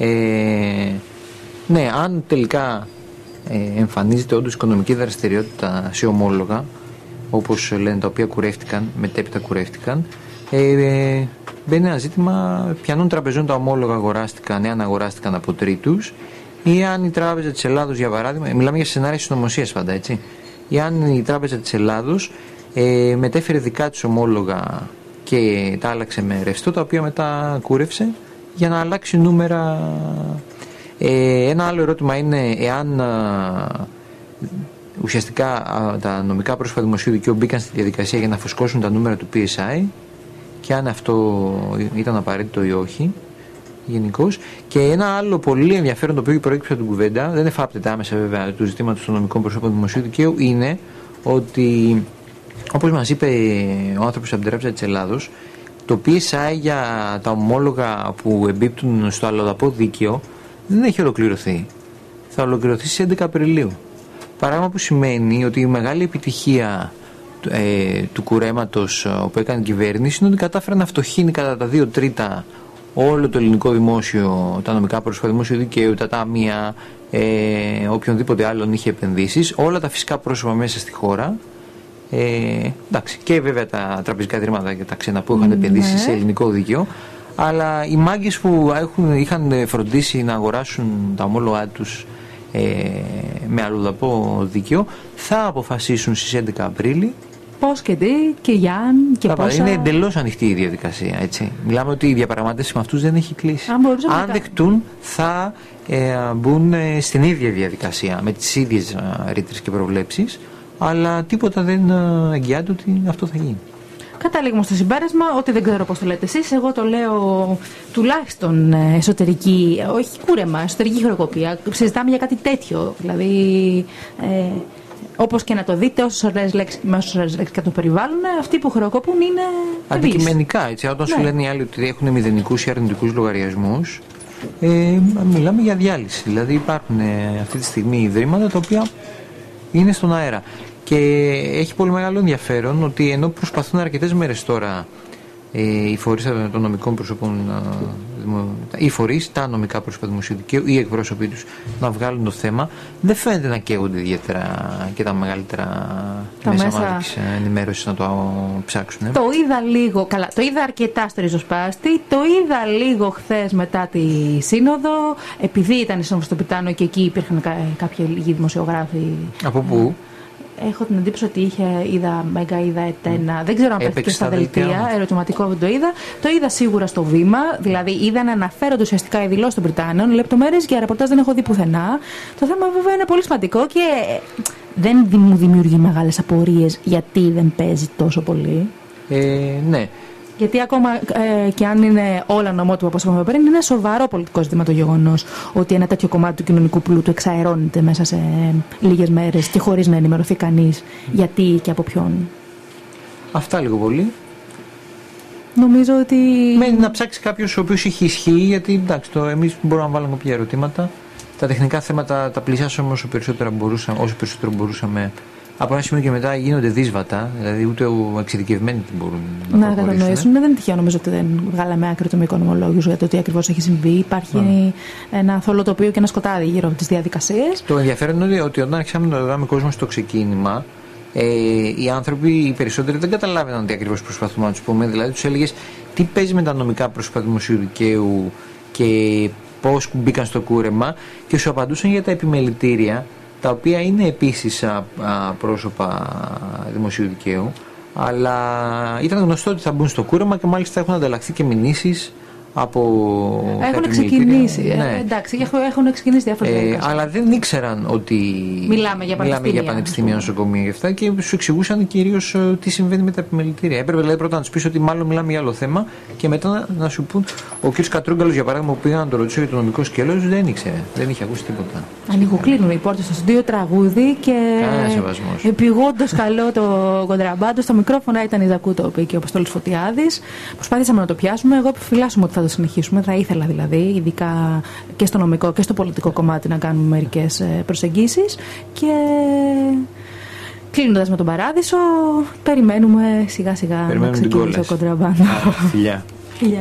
Ναι, αν τελικά εμφανίζεται όντως οικονομική δραστηριότητα σε ομόλογα, όπως λένε, τα οποία κουρεύτηκαν, μετέπειτα κουρεύτηκαν, μπαίνει ένα ζήτημα ποιανών τραπεζών τα ομόλογα αγοράστηκαν, εάν αγοράστηκαν από τρίτους, ή αν η Τράπεζα της Ελλάδος, για παράδειγμα, μιλάμε για σενάρια συνωμοσίας πάντα, έτσι, ή αν η Τράπεζα της Ελλάδος μετέφερε δικά της ομόλογα και τα άλλαξε με ρευστό, τα οποία μετά κούρευσε για να αλλάξει νούμερα. Ένα άλλο ερώτημα είναι εάν ουσιαστικά τα νομικά πρόσωπα δημοσίου δικαίου μπήκαν στη διαδικασία για να φουσκώσουν τα νούμερα του PSI και αν αυτό ήταν απαραίτητο ή όχι γενικώς. Και ένα άλλο πολύ ενδιαφέρον, το οποίο προέκυψε από την κουβέντα, δεν εφάπτεται άμεσα βέβαια του ζητήματος των νομικών προσώπων δημοσίου δικαίου, είναι ότι, όπως μας είπε ο άνθρωπος από την Τράπεζα της Ελλάδος, το PSI για τα ομόλογα που εμπίπτουν στο αλλοδαπό δίκαιο δεν έχει ολοκληρωθεί. Θα ολοκληρωθεί στις 11 Απριλίου. Πράγμα που σημαίνει ότι η μεγάλη επιτυχία του κουρέματος που έκανε η κυβέρνηση είναι ότι κατάφερε να φτωχύνει κατά τα 2 τρίτα όλο το ελληνικό δημόσιο, τα νομικά πρόσωπα δημόσιο δικαίου, τα ταμεία, οποιονδήποτε άλλον είχε επενδύσεις, όλα τα φυσικά πρόσωπα μέσα στη χώρα. Εντάξει, και βέβαια τα τραπεζικά ιδρύματα και τα ξένα που είχαν επενδύσει σε ελληνικό δίκαιο, αλλά οι μάγκες που είχαν φροντίσει να αγοράσουν τα ομόλογα τους με αλλοδαπό δίκαιο, θα αποφασίσουν στις 11 Απρίλη. Πώς και τι και Γιάν και πόσα. Είναι εντελώς ανοιχτή η διαδικασία. Έτσι. Μιλάμε ότι η διαπραγμάτευση με αυτούς δεν έχει κλείσει. Αν δεχτούν, θα μπουν στην ίδια διαδικασία με τις ίδιες ρήτρες και προβλέψεις, αλλά τίποτα δεν εγγυάται ότι αυτό θα γίνει. Καταλήγουμε στο συμπέρασμα ότι δεν ξέρω πώς το λέτε εσείς. Εγώ το λέω τουλάχιστον εσωτερική, όχι κούρεμα, εσωτερική χρεοκοπία. Συζητάμε για κάτι τέτοιο. Δηλαδή, όπως και να το δείτε, όσες ωραίες λέξεις και το περιβάλλουν, αυτοί που χρεοκοπούν είναι αντικειμενικά. Έτσι, όταν σου λένε οι άλλοι ότι έχουν μηδενικούς ή αρνητικούς λογαριασμούς, μιλάμε για διάλυση. Δηλαδή, υπάρχουν αυτή τη στιγμή ιδρύματα τα οποία είναι στον αέρα. Και έχει πολύ μεγάλο ενδιαφέρον ότι ενώ προσπαθούν αρκετές μέρες τώρα οι φορείς των νομικών προσωπών, οι φορείς, τα νομικά πρόσωπα δημοσίου δικαίου ή οι εκπρόσωποι τους να βγάλουν το θέμα, δεν φαίνεται να καίγονται ιδιαίτερα και τα μεγαλύτερα μέσα μαζικής ενημέρωσης να το ψάξουν. Το είδα λίγο, καλά, το είδα αρκετά στο ριζοσπάστη, το είδα λίγο χθες μετά τη σύνοδο, επειδή ήταν η σύνοδος στο Πιτάνο και εκεί υπήρχαν κάποιοι λίγοι δημοσιογράφοι. Από πού? Έχω την εντύπωση ότι είδα Μέγκα, είδα Ετένα. Δεν ξέρω αν πέφτει στα δελτία. Ερωτηματικό δεν το είδα. Το είδα σίγουρα στο Βήμα. Δηλαδή, είδα να αναφέρονται ουσιαστικά οι δηλώσεις των Βρυτάνων. Λεπτομέρειες για ρεπορτάζ δεν έχω δει πουθενά. Το θέμα βέβαια είναι πολύ σημαντικό και δεν μου δημιουργεί μεγάλες απορίες γιατί δεν παίζει τόσο πολύ. Ναι. Γιατί ακόμα και αν είναι όλα νομότυπα, όπως είπαμε πριν, είναι σοβαρό πολιτικό ζήτημα το γεγονός ότι ένα τέτοιο κομμάτι του κοινωνικού πλούτου εξαερώνεται μέσα σε λίγες μέρες και χωρίς να ενημερωθεί κανείς γιατί και από ποιον. Αυτά λίγο πολύ. Νομίζω ότι. Μένει να ψάξει κάποιος ο οποίος έχει ισχύ, γιατί εντάξει, εμείς μπορούμε να βάλουμε κάποια ερωτήματα. Τα τεχνικά θέματα τα πλησιάσαμε όσο περισσότερο μπορούσαμε. Από ένα σημείο και μετά γίνονται δύσβατα, δηλαδή ούτε εξειδικευμένοι δεν μπορούν να κατανοήσουν. Δεν είναι τυχαίο νομίζω ότι δεν βγάλαμε άκρη το οικονομολόγιο για το τι ακριβώς έχει συμβεί. Υπάρχει ένα θολό τοπίο και ένα σκοτάδι γύρω από τις διαδικασίες. Το ενδιαφέρον είναι ότι όταν άρχισαμε να δούμε κόσμο στο ξεκίνημα, οι άνθρωποι, οι περισσότεροι δεν καταλάβαιναν τι ακριβώς προσπαθούμε να τους πούμε. Δηλαδή τους έλεγες τι παίζει με τα νομικά πρόσωπα δημοσίου δικαίου και πώς μπήκαν στο κούρεμα και σου απαντούσαν για τα επιμελητήρια, τα οποία είναι επίσης πρόσωπα δημοσίου δικαίου, αλλά ήταν γνωστό ότι θα μπουν στο κούρεμα και μάλιστα έχουν ανταλλαχθεί και μηνύσεις από. Έχουν ξεκινήσει. Ναι. Εντάξει, έχουν ξεκινήσει διάφορες αλλά δεν ήξεραν ότι μιλάμε για πανεπιστήμια, νοσοκομεία και αυτά και σου εξηγούσαν κυρίως τι συμβαίνει με τα επιμελητήρια. Έπρεπε δηλαδή πρώτα να του πει ότι μάλλον μιλάμε για άλλο θέμα και μετά να σου πούν. Ο κ. Κατρούγκαλος, για παράδειγμα, που πήγα να το ρωτήσω για το νομικό σκέλος, δεν ήξερε, δεν είχε ακούσει τίποτα. Ανοιγοκλίνουν οι πόρτες στο στούντιο, τραγούδι και. Επιγόντως καλό το κοντραμπάντο. Στο μικρόφωνο ήταν η Δακού, το οποίο και ο Αποστόλης Φωτιάδης. Προσπάθησαμε να το πιάσουμε. Εγώ επιφυλάσσομαι ότι θα το συνεχίσουμε. Θα ήθελα δηλαδή, ειδικά και στο νομικό και στο πολιτικό κομμάτι, να κάνουμε μερικές προσεγγίσεις. Και κλείνοντας με τον Παράδεισο, περιμένουμε σιγά σιγά να ξεκινήσει το κοντραμπάντο. Φιλιά. Φιλιά.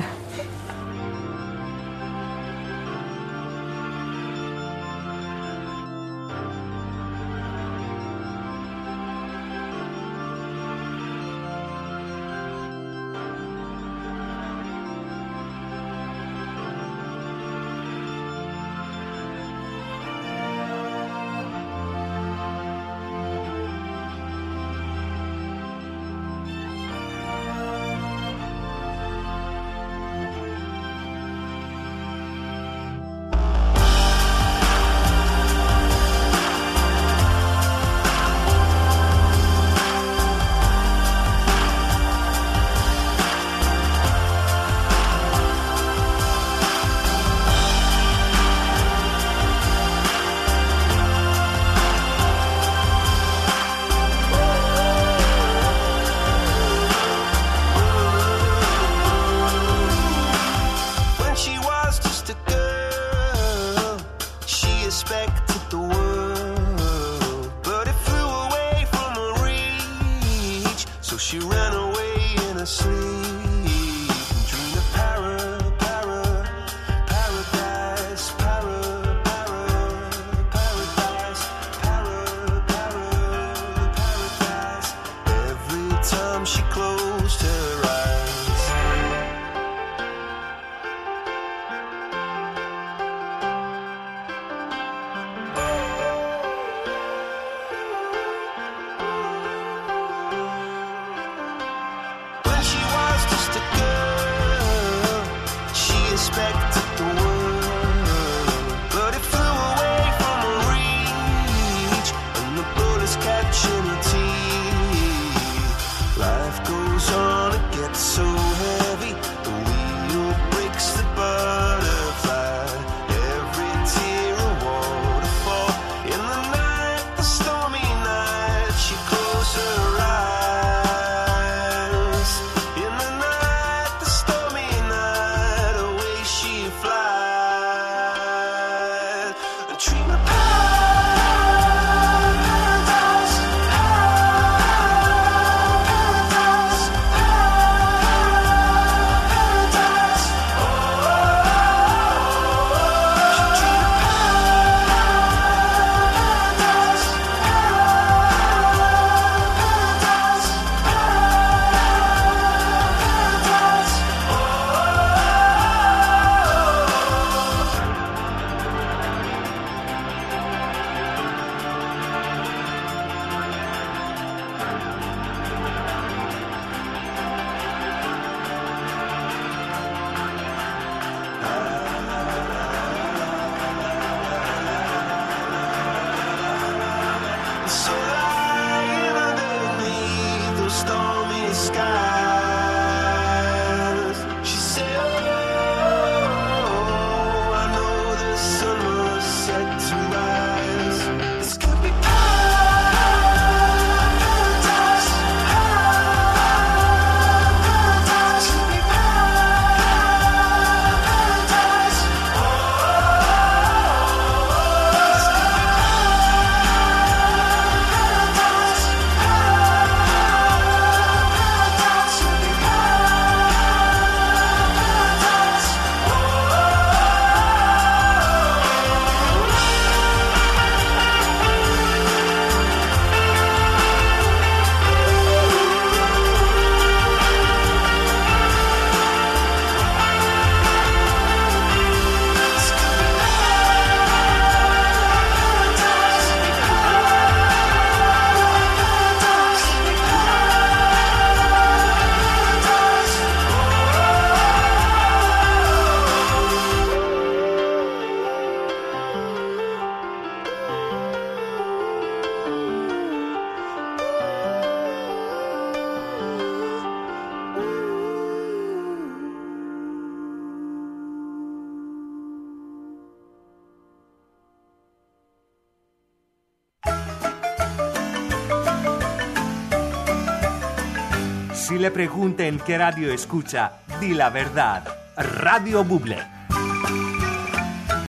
Si le pregunten qué radio escucha, di la verdad. Radio Buble.